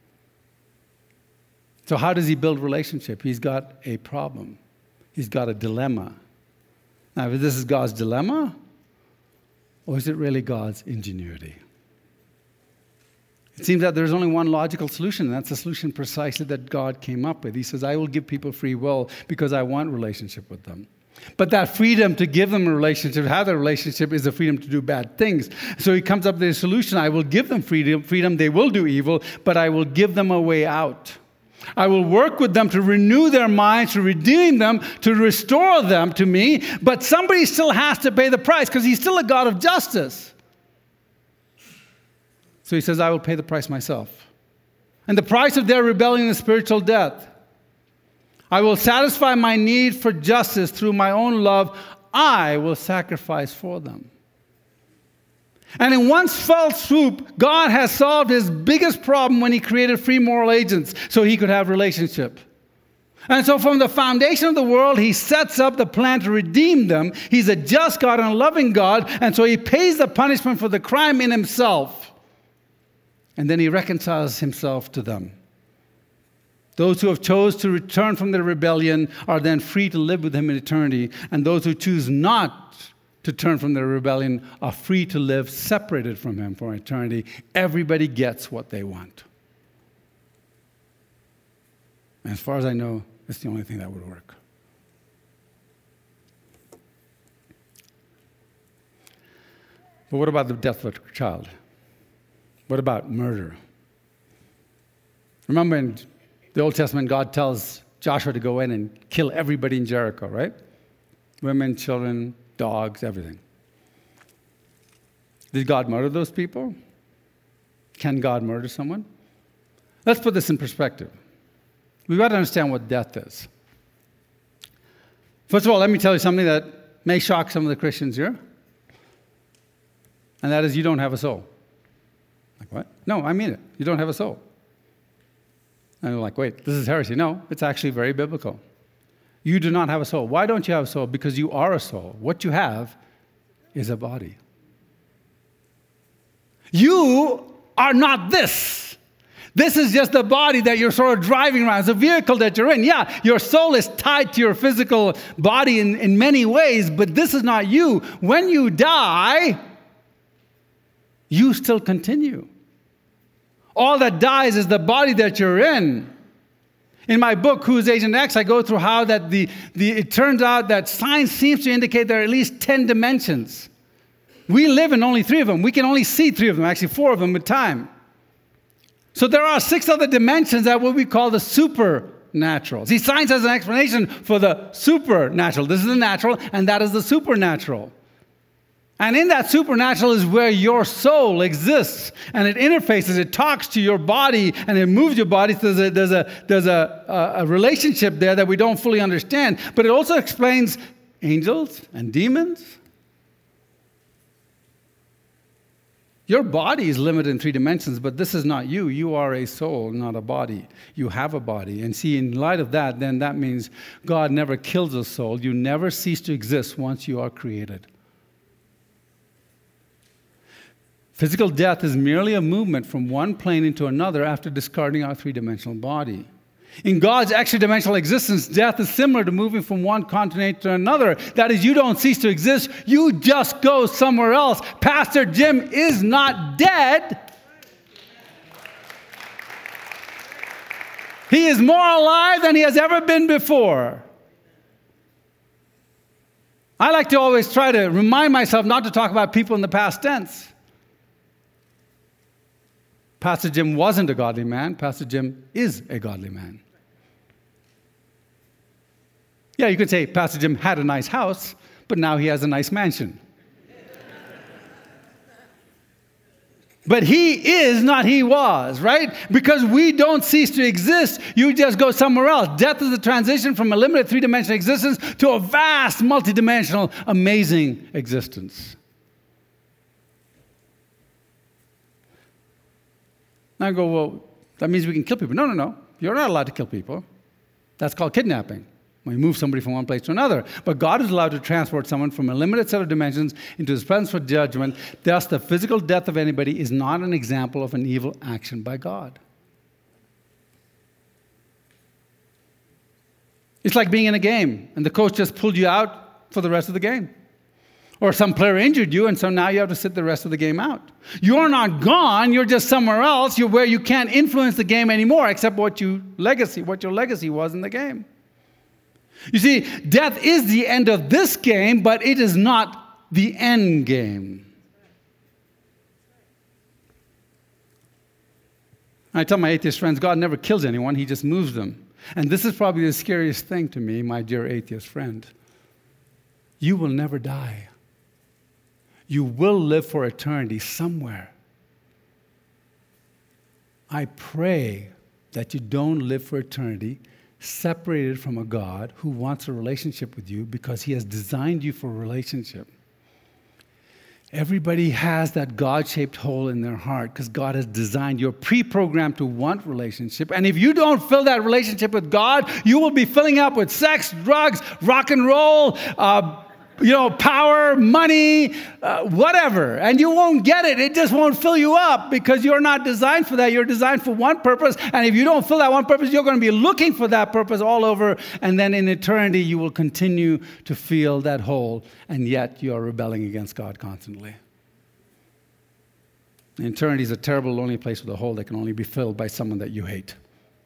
So how does he build relationship? He's got a problem. He's got a dilemma. Now, if this is God's dilemma, or is it really God's ingenuity? It seems that there's only one logical solution, and that's the solution precisely that God came up with. He says, I will give people free will because I want relationship with them. But that freedom to give them a relationship, have a relationship, is the freedom to do bad things. So he comes up with a solution. I will give them freedom. They will do evil, but I will give them a way out. I will work with them to renew their minds, to redeem them, to restore them to me. But somebody still has to pay the price because he's still a God of justice. So he says, I will pay the price myself. And the price of their rebellion is spiritual death. I will satisfy my need for justice through my own love. I will sacrifice for them. And in one fell swoop, God has solved his biggest problem when he created free moral agents so he could have relationship. And so from the foundation of the world, he sets up the plan to redeem them. He's a just God and a loving God, and so he pays the punishment for the crime in himself. And then he reconciles himself to them. Those who have chose to return from their rebellion are then free to live with him in eternity. And those who choose not to turn from their rebellion are free to live separated from him for eternity. Everybody gets what they want. And as far as I know, it's the only thing that would work. But what about the death of a child? What about murder? Remember in the Old Testament, God tells Joshua to go in and kill everybody in Jericho, right? Women, children, dogs, everything. Did God murder those people? Can God murder someone? Let's put this in perspective. We've got to understand what death is. First of all, let me tell you something that may shock some of the Christians here. And that is, you don't have a soul. Like, what? No, I mean it. You don't have a soul. And you're like, wait, this is heresy. No, it's actually very biblical. You do not have a soul. Why don't you have a soul? Because you are a soul. What you have is a body. You are not this. This is just the body that you're sort of driving around. It's a vehicle that you're in. Yeah, your soul is tied to your physical body in many ways, but this is not you. When you die, you still continue. All that dies is the body that you're in. In my book, Who's Agent X, I go through how that it turns out that science seems to indicate there are at least 10 dimensions. We live in only 3 of them. We can only see 3 of them, actually 4 of them with time. So there are 6 other dimensions that what we call the supernatural. See, science has an explanation for the supernatural. This is the natural, and that is the supernatural. And in that supernatural is where your soul exists. And it interfaces, it talks to your body, and it moves your body. So there's a relationship there that we don't fully understand. But it also explains angels and demons. Your body is limited in 3 dimensions, but this is not you. You are a soul, not a body. You have a body. And see, in light of that, then that means God never kills a soul. You never cease to exist once you are created. Physical death is merely a movement from one plane into another after discarding our 3-dimensional body. In God's extra-dimensional existence, death is similar to moving from one continent to another. That is, you don't cease to exist. You just go somewhere else. Pastor Jim is not dead. He is more alive than he has ever been before. I like to always try to remind myself not to talk about people in the past tense. Pastor Jim wasn't a godly man. Pastor Jim is a godly man. Yeah, you could say Pastor Jim had a nice house, but now he has a nice mansion. But he is not he was, right? Because we don't cease to exist. You just go somewhere else. Death is the transition from a limited 3-dimensional existence to a vast, multidimensional, amazing existence. I go, well, that means we can kill people. No. You're not allowed to kill people. That's called kidnapping, when you move somebody from one place to another. But God is allowed to transport someone from a limited set of dimensions into his presence for judgment. Thus, the physical death of anybody is not an example of an evil action by God. It's like being in a game, and the coach just pulled you out for the rest of the game. Or some player injured you, and so now you have to sit the rest of the game out. You're not gone. You're just somewhere else. You're where you can't influence the game anymore, except what your legacy was in the game. You see, death is the end of this game, but it is not the end game. I tell my atheist friends, God never kills anyone. He just moves them. And this is probably the scariest thing to me, my dear atheist friend. You will never die. You will live for eternity somewhere. I pray that you don't live for eternity separated from a God who wants a relationship with you because he has designed you for a relationship. Everybody has that God-shaped hole in their heart because God has designed you. You're pre-programmed to want relationship. And if you don't fill that relationship with God, you will be filling up with sex, drugs, rock and roll, power, money, whatever. And you won't get it. It just won't fill you up because you're not designed for that. You're designed for one purpose. And if you don't fill that one purpose, you're going to be looking for that purpose all over. And then in eternity, you will continue to feel that hole. And yet you are rebelling against God constantly. And eternity is a terrible, lonely place with a hole that can only be filled by someone that you hate.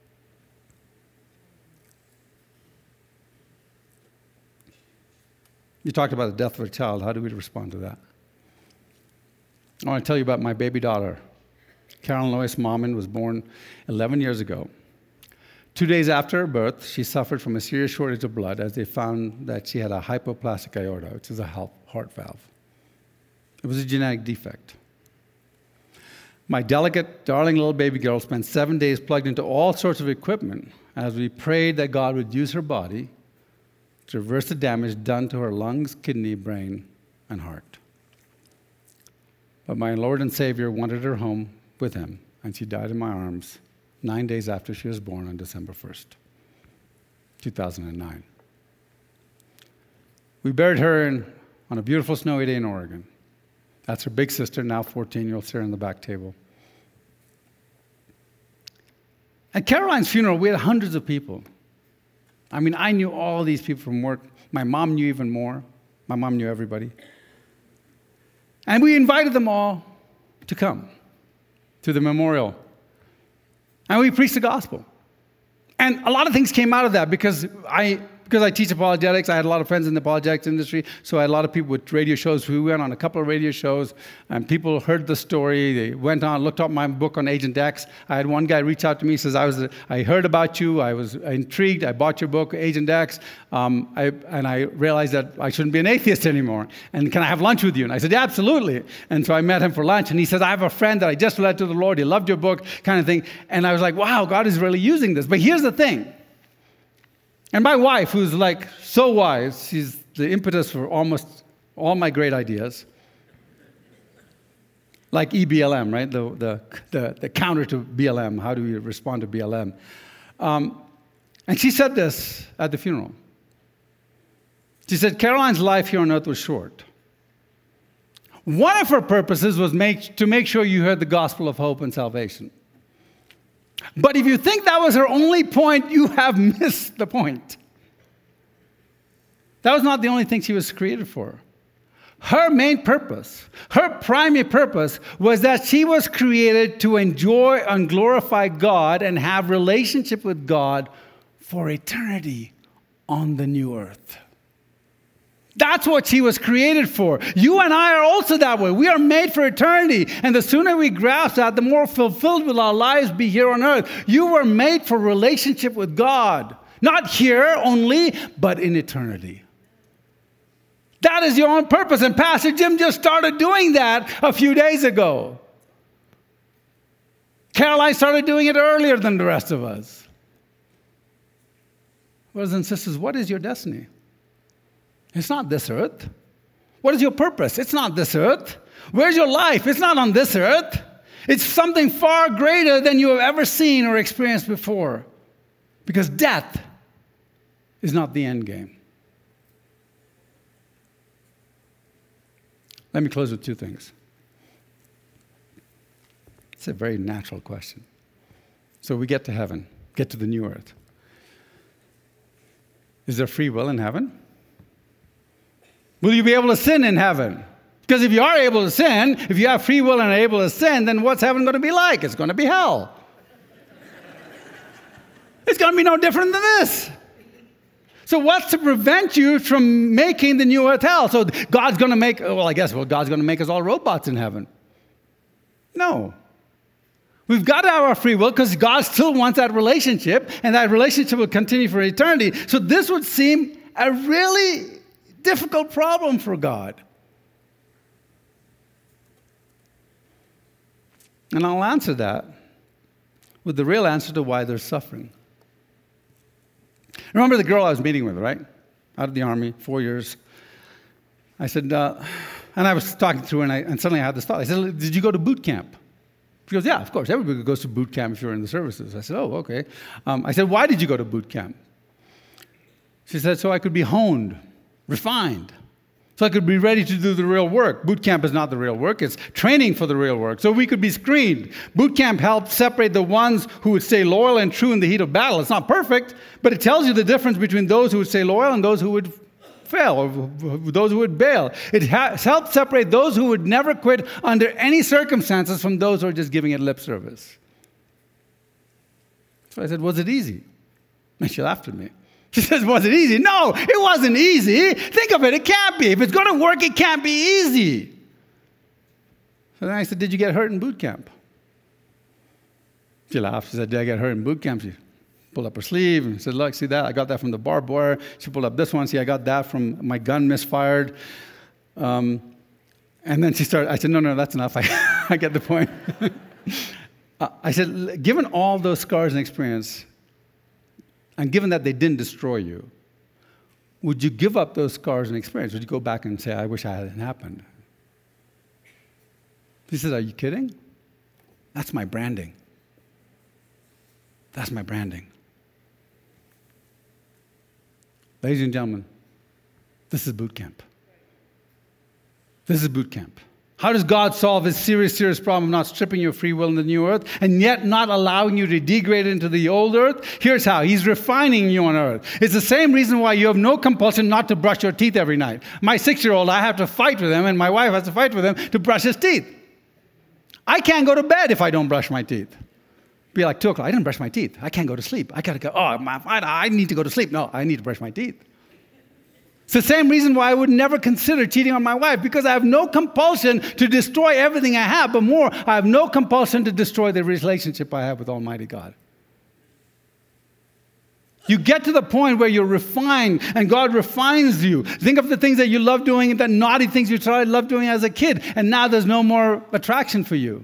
You talked about the death of a child. How do we respond to that? I want to tell you about my baby daughter. Carolyn Lois Mommen was born 11 years ago. 2 days after her birth, she suffered from a serious shortage of blood as they found that she had a hypoplastic aorta, which is a heart valve. It was a genetic defect. My delicate, darling little baby girl spent 7 days plugged into all sorts of equipment as we prayed that God would use her body to reverse the damage done to her lungs, kidney, brain, and heart. But my Lord and Savior wanted her home with him, and she died in my arms 9 days after she was born on December 1st, 2009. We buried her on a beautiful snowy day in Oregon. That's her big sister, now 14, you'll see her on the back table. At Caroline's funeral, we had hundreds of people. I mean, I knew all these people from work. My mom knew even more. My mom knew everybody. And we invited them all to come to the memorial. And we preached the gospel. And a lot of things came out of that because I teach apologetics. I had a lot of friends in the apologetics industry, so I had a lot of people with radio shows. We went on a couple of radio shows, and people heard the story. They went on, looked up my book on Agent X. I had one guy reach out to me, says, I heard about you. I was intrigued. I bought your book, Agent X, and I realized that I shouldn't be an atheist anymore. And can I have lunch with you? And I said, yeah, absolutely. And so I met him for lunch, and he says, I have a friend that I just led to the Lord. He loved your book, kind of thing. And I was like, wow, God is really using this. But here's the thing. And my wife, who's like so wise, she's the impetus for almost all my great ideas. Like EBLM, right? The counter to BLM. How do we respond to BLM? And she said this at the funeral. She said, Caroline's life here on earth was short. One of her purposes was to make sure you heard the gospel of hope and salvation. But if you think that was her only point, you have missed the point. That was not the only thing she was created for. Her main purpose, her primary purpose, was that she was created to enjoy and glorify God and have relationship with God for eternity on the new earth. That's what she was created for. You and I are also that way. We are made for eternity. And the sooner we grasp that, the more fulfilled will our lives be here on earth. You were made for relationship with God. Not here only, but in eternity. That is your own purpose. And Pastor Jim just started doing that a few days ago. Caroline started doing it earlier than the rest of us. Brothers and sisters, what is your destiny? It's not this earth. What is your purpose? It's not this earth. Where's your life? It's not on this earth. It's something far greater than you have ever seen or experienced before. Because death is not the end game. Let me close with two things. It's a very natural question. So we get to heaven, get to the new earth. Is there free will in heaven? Will you be able to sin in heaven? Because if you are able to sin, if you have free will and are able to sin, then what's heaven going to be like? It's going to be hell. It's going to be no different than this. So what's to prevent you from making the new earth hell? So God's going to make, God's going to make us all robots in heaven. No. We've got to have our free will because God still wants that relationship, and that relationship will continue for eternity. So this would seem a really difficult problem for God. And I'll answer that with the real answer to why they're suffering. Remember the girl I was meeting with, right? Out of the army, 4 years. I said, and I was talking to her, and suddenly I had this thought. I said, did you go to boot camp? She goes, yeah, of course. Everybody goes to boot camp if you're in the services. I said, oh, okay. I said, why did you go to boot camp? She said, so I could be honed, refined, so I could be ready to do the real work. Boot camp is not the real work. It's training for the real work. So we could be screened. Boot camp helped separate the ones who would stay loyal and true in the heat of battle. It's not perfect, but it tells you the difference between those who would stay loyal and those who would fail, or those who would bail. It helped separate those who would never quit under any circumstances from those who are just giving it lip service. So I said, was it easy? And she laughed at me. She says, was it easy? No, it wasn't easy. Think of it, it can't be. If it's going to work, it can't be easy. So then I said, did you get hurt in boot camp? She laughed. She said, did I get hurt in boot camp? She pulled up her sleeve and said, look, see that? I got that from the barbed wire. She pulled up this one. See, I got that from my gun misfired. And then she started, I said, no, that's enough. I get the point. I said, given all those scars and experience, and given that they didn't destroy you, would you give up those scars and experience? Would you go back and say, I wish I hadn't happened? He said, are you kidding? That's my branding. That's my branding. Ladies and gentlemen, this is boot camp. This is boot camp. How does God solve this serious problem of not stripping your free will in the new earth and yet not allowing you to degrade into the old earth? Here's how. He's refining you on earth. It's the same reason why you have no compulsion not to brush your teeth every night. My 6-year-old, I have to fight with him, and my wife has to fight with him to brush his teeth. I can't go to bed if I don't brush my teeth. Be like 2 o'clock. I didn't brush my teeth. I can't go to sleep. I got to go, I need to go to sleep. No, I need to brush my teeth. It's the same reason why I would never consider cheating on my wife, because I have no compulsion to destroy everything I have, but more, I have no compulsion to destroy the relationship I have with Almighty God. You get to the point where you're refined and God refines you. Think of the things that you love doing, the naughty things you loved doing as a kid, and now there's no more attraction for you.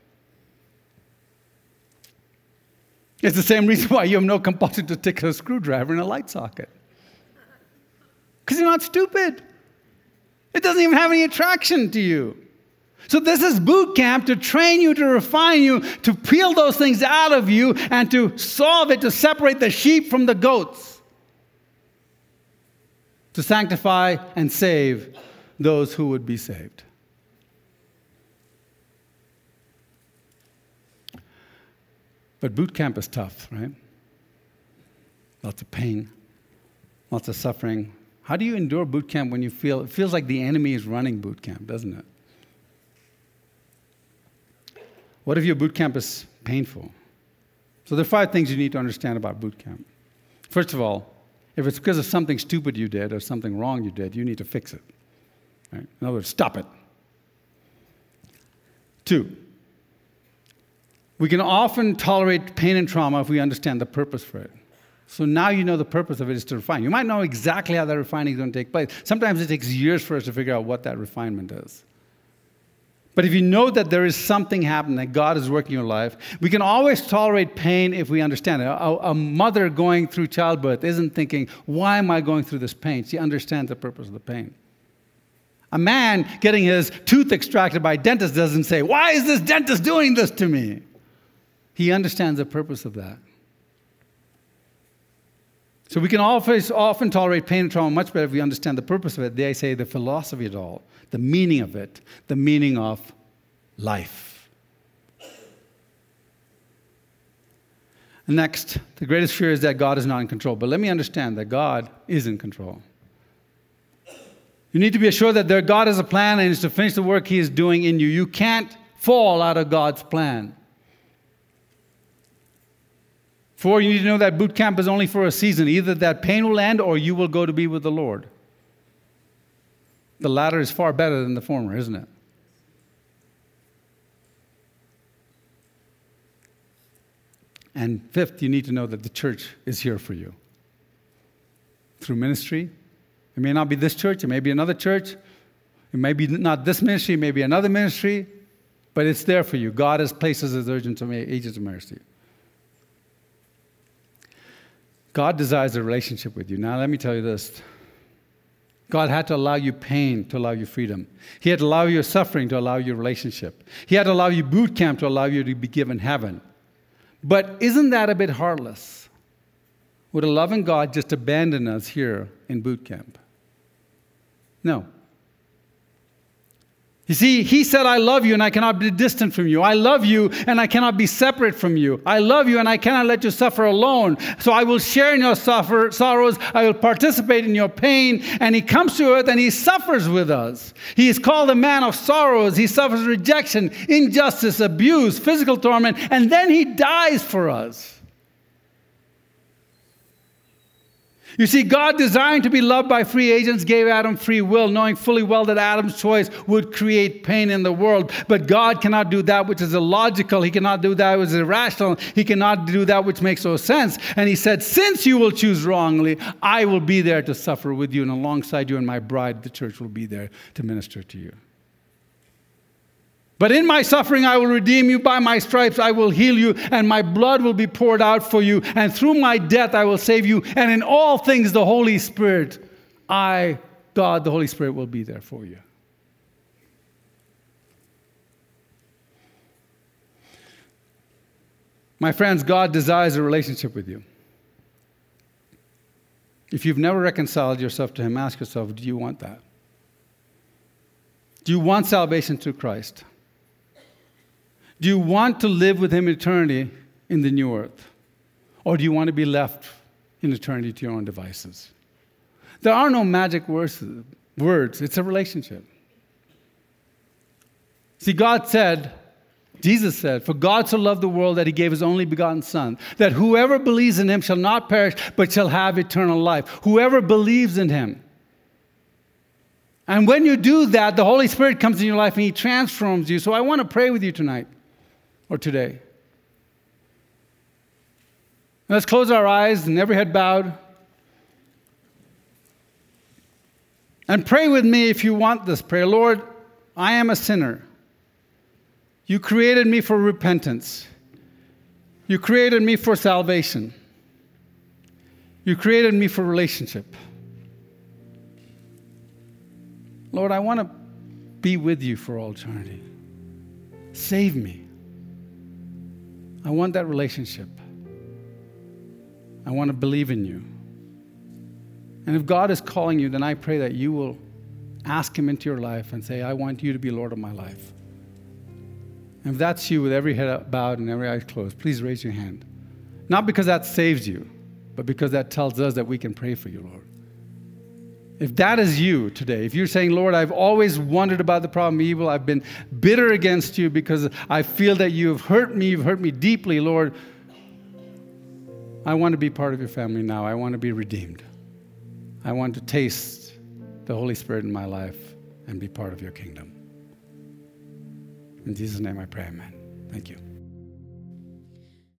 It's the same reason why you have no compulsion to stick a screwdriver in a light socket. Because you're not stupid. It doesn't even have any attraction to you. So this is boot camp to train you, to refine you, to peel those things out of you, and to solve it, to separate the sheep from the goats. To sanctify and save those who would be saved. But boot camp is tough, right? Lots of pain, lots of suffering. How do you endure boot camp when it feels like the enemy is running boot camp, doesn't it? What if your boot camp is painful? So there are 5 things you need to understand about boot camp. First of all, if it's because of something stupid you did or something wrong you did, you need to fix it. Right? In other words, stop it. 2, we can often tolerate pain and trauma if we understand the purpose for it. So now you know the purpose of it is to refine. You might know exactly how that refining is going to take place. Sometimes it takes years for us to figure out what that refinement is. But if you know that there is something happening, that God is working in your life, we can always tolerate pain if we understand it. A mother going through childbirth isn't thinking, why am I going through this pain? She understands the purpose of the pain. A man getting his tooth extracted by a dentist doesn't say, why is this dentist doing this to me? He understands the purpose of that. So we can often tolerate pain and trauma much better if we understand the purpose of it. They say the philosophy of it all, the meaning of it, the meaning of life. And next, the greatest fear is that God is not in control. But let me understand that God is in control. You need to be assured that God has a plan and is to finish the work He is doing in you. You can't fall out of God's plan. 4, you need to know that boot camp is only for a season. Either that pain will end or you will go to be with the Lord. The latter is far better than the former, isn't it? And 5th, you need to know that the church is here for you. Through ministry. It may not be this church, it may be another church. It may be not this ministry, it may be another ministry. But it's there for you. God has placed us as agents of mercy. God desires a relationship with you. Now, let me tell you this. God had to allow you pain to allow you freedom. He had to allow you suffering to allow you relationship. He had to allow you boot camp to allow you to be given heaven. But isn't that a bit heartless? Would a loving God just abandon us here in boot camp? No. You see, He said, I love you and I cannot be distant from you. I love you and I cannot be separate from you. I love you and I cannot let you suffer alone. So I will share in your sorrows. I will participate in your pain. And He comes to earth and He suffers with us. He is called a man of sorrows. He suffers rejection, injustice, abuse, physical torment, and then He dies for us. You see, God, desiring to be loved by free agents, gave Adam free will, knowing fully well that Adam's choice would create pain in the world. But God cannot do that which is illogical. He cannot do that which is irrational. He cannot do that which makes no sense. And He said, since you will choose wrongly, I will be there to suffer with you. And alongside you and my bride, the church will be there to minister to you. But in my suffering, I will redeem you. By my stripes, I will heal you. And my blood will be poured out for you. And through my death, I will save you. And in all things, the Holy Spirit, God, the Holy Spirit, will be there for you. My friends, God desires a relationship with you. If you've never reconciled yourself to Him, ask yourself, do you want that? Do you want salvation through Christ? Do you want to live with Him eternity in the new earth? Or do you want to be left in eternity to your own devices? There are no magic words. It's a relationship. See, Jesus said, for God so loved the world that He gave His only begotten Son, that whoever believes in Him shall not perish, but shall have eternal life. Whoever believes in Him. And when you do that, the Holy Spirit comes in your life and He transforms you. So I want to pray with you tonight or today. Let's close our eyes and every head bowed. And pray with me if you want this prayer. Lord, I am a sinner. You created me for repentance. You created me for salvation. You created me for relationship. Lord, I want to be with you for all eternity. Save me. I want that relationship. I want to believe in you. And if God is calling you, then I pray that you will ask Him into your life and say, I want you to be Lord of my life. And if that's you, with every head bowed and every eye closed, please raise your hand. Not because that saves you, but because that tells us that we can pray for you, Lord. If that is you today, if you're saying, Lord, I've always wondered about the problem of evil, I've been bitter against you because I feel that you've hurt me deeply, Lord, I want to be part of your family now. I want to be redeemed. I want to taste the Holy Spirit in my life and be part of your kingdom. In Jesus' name I pray, amen. Thank you.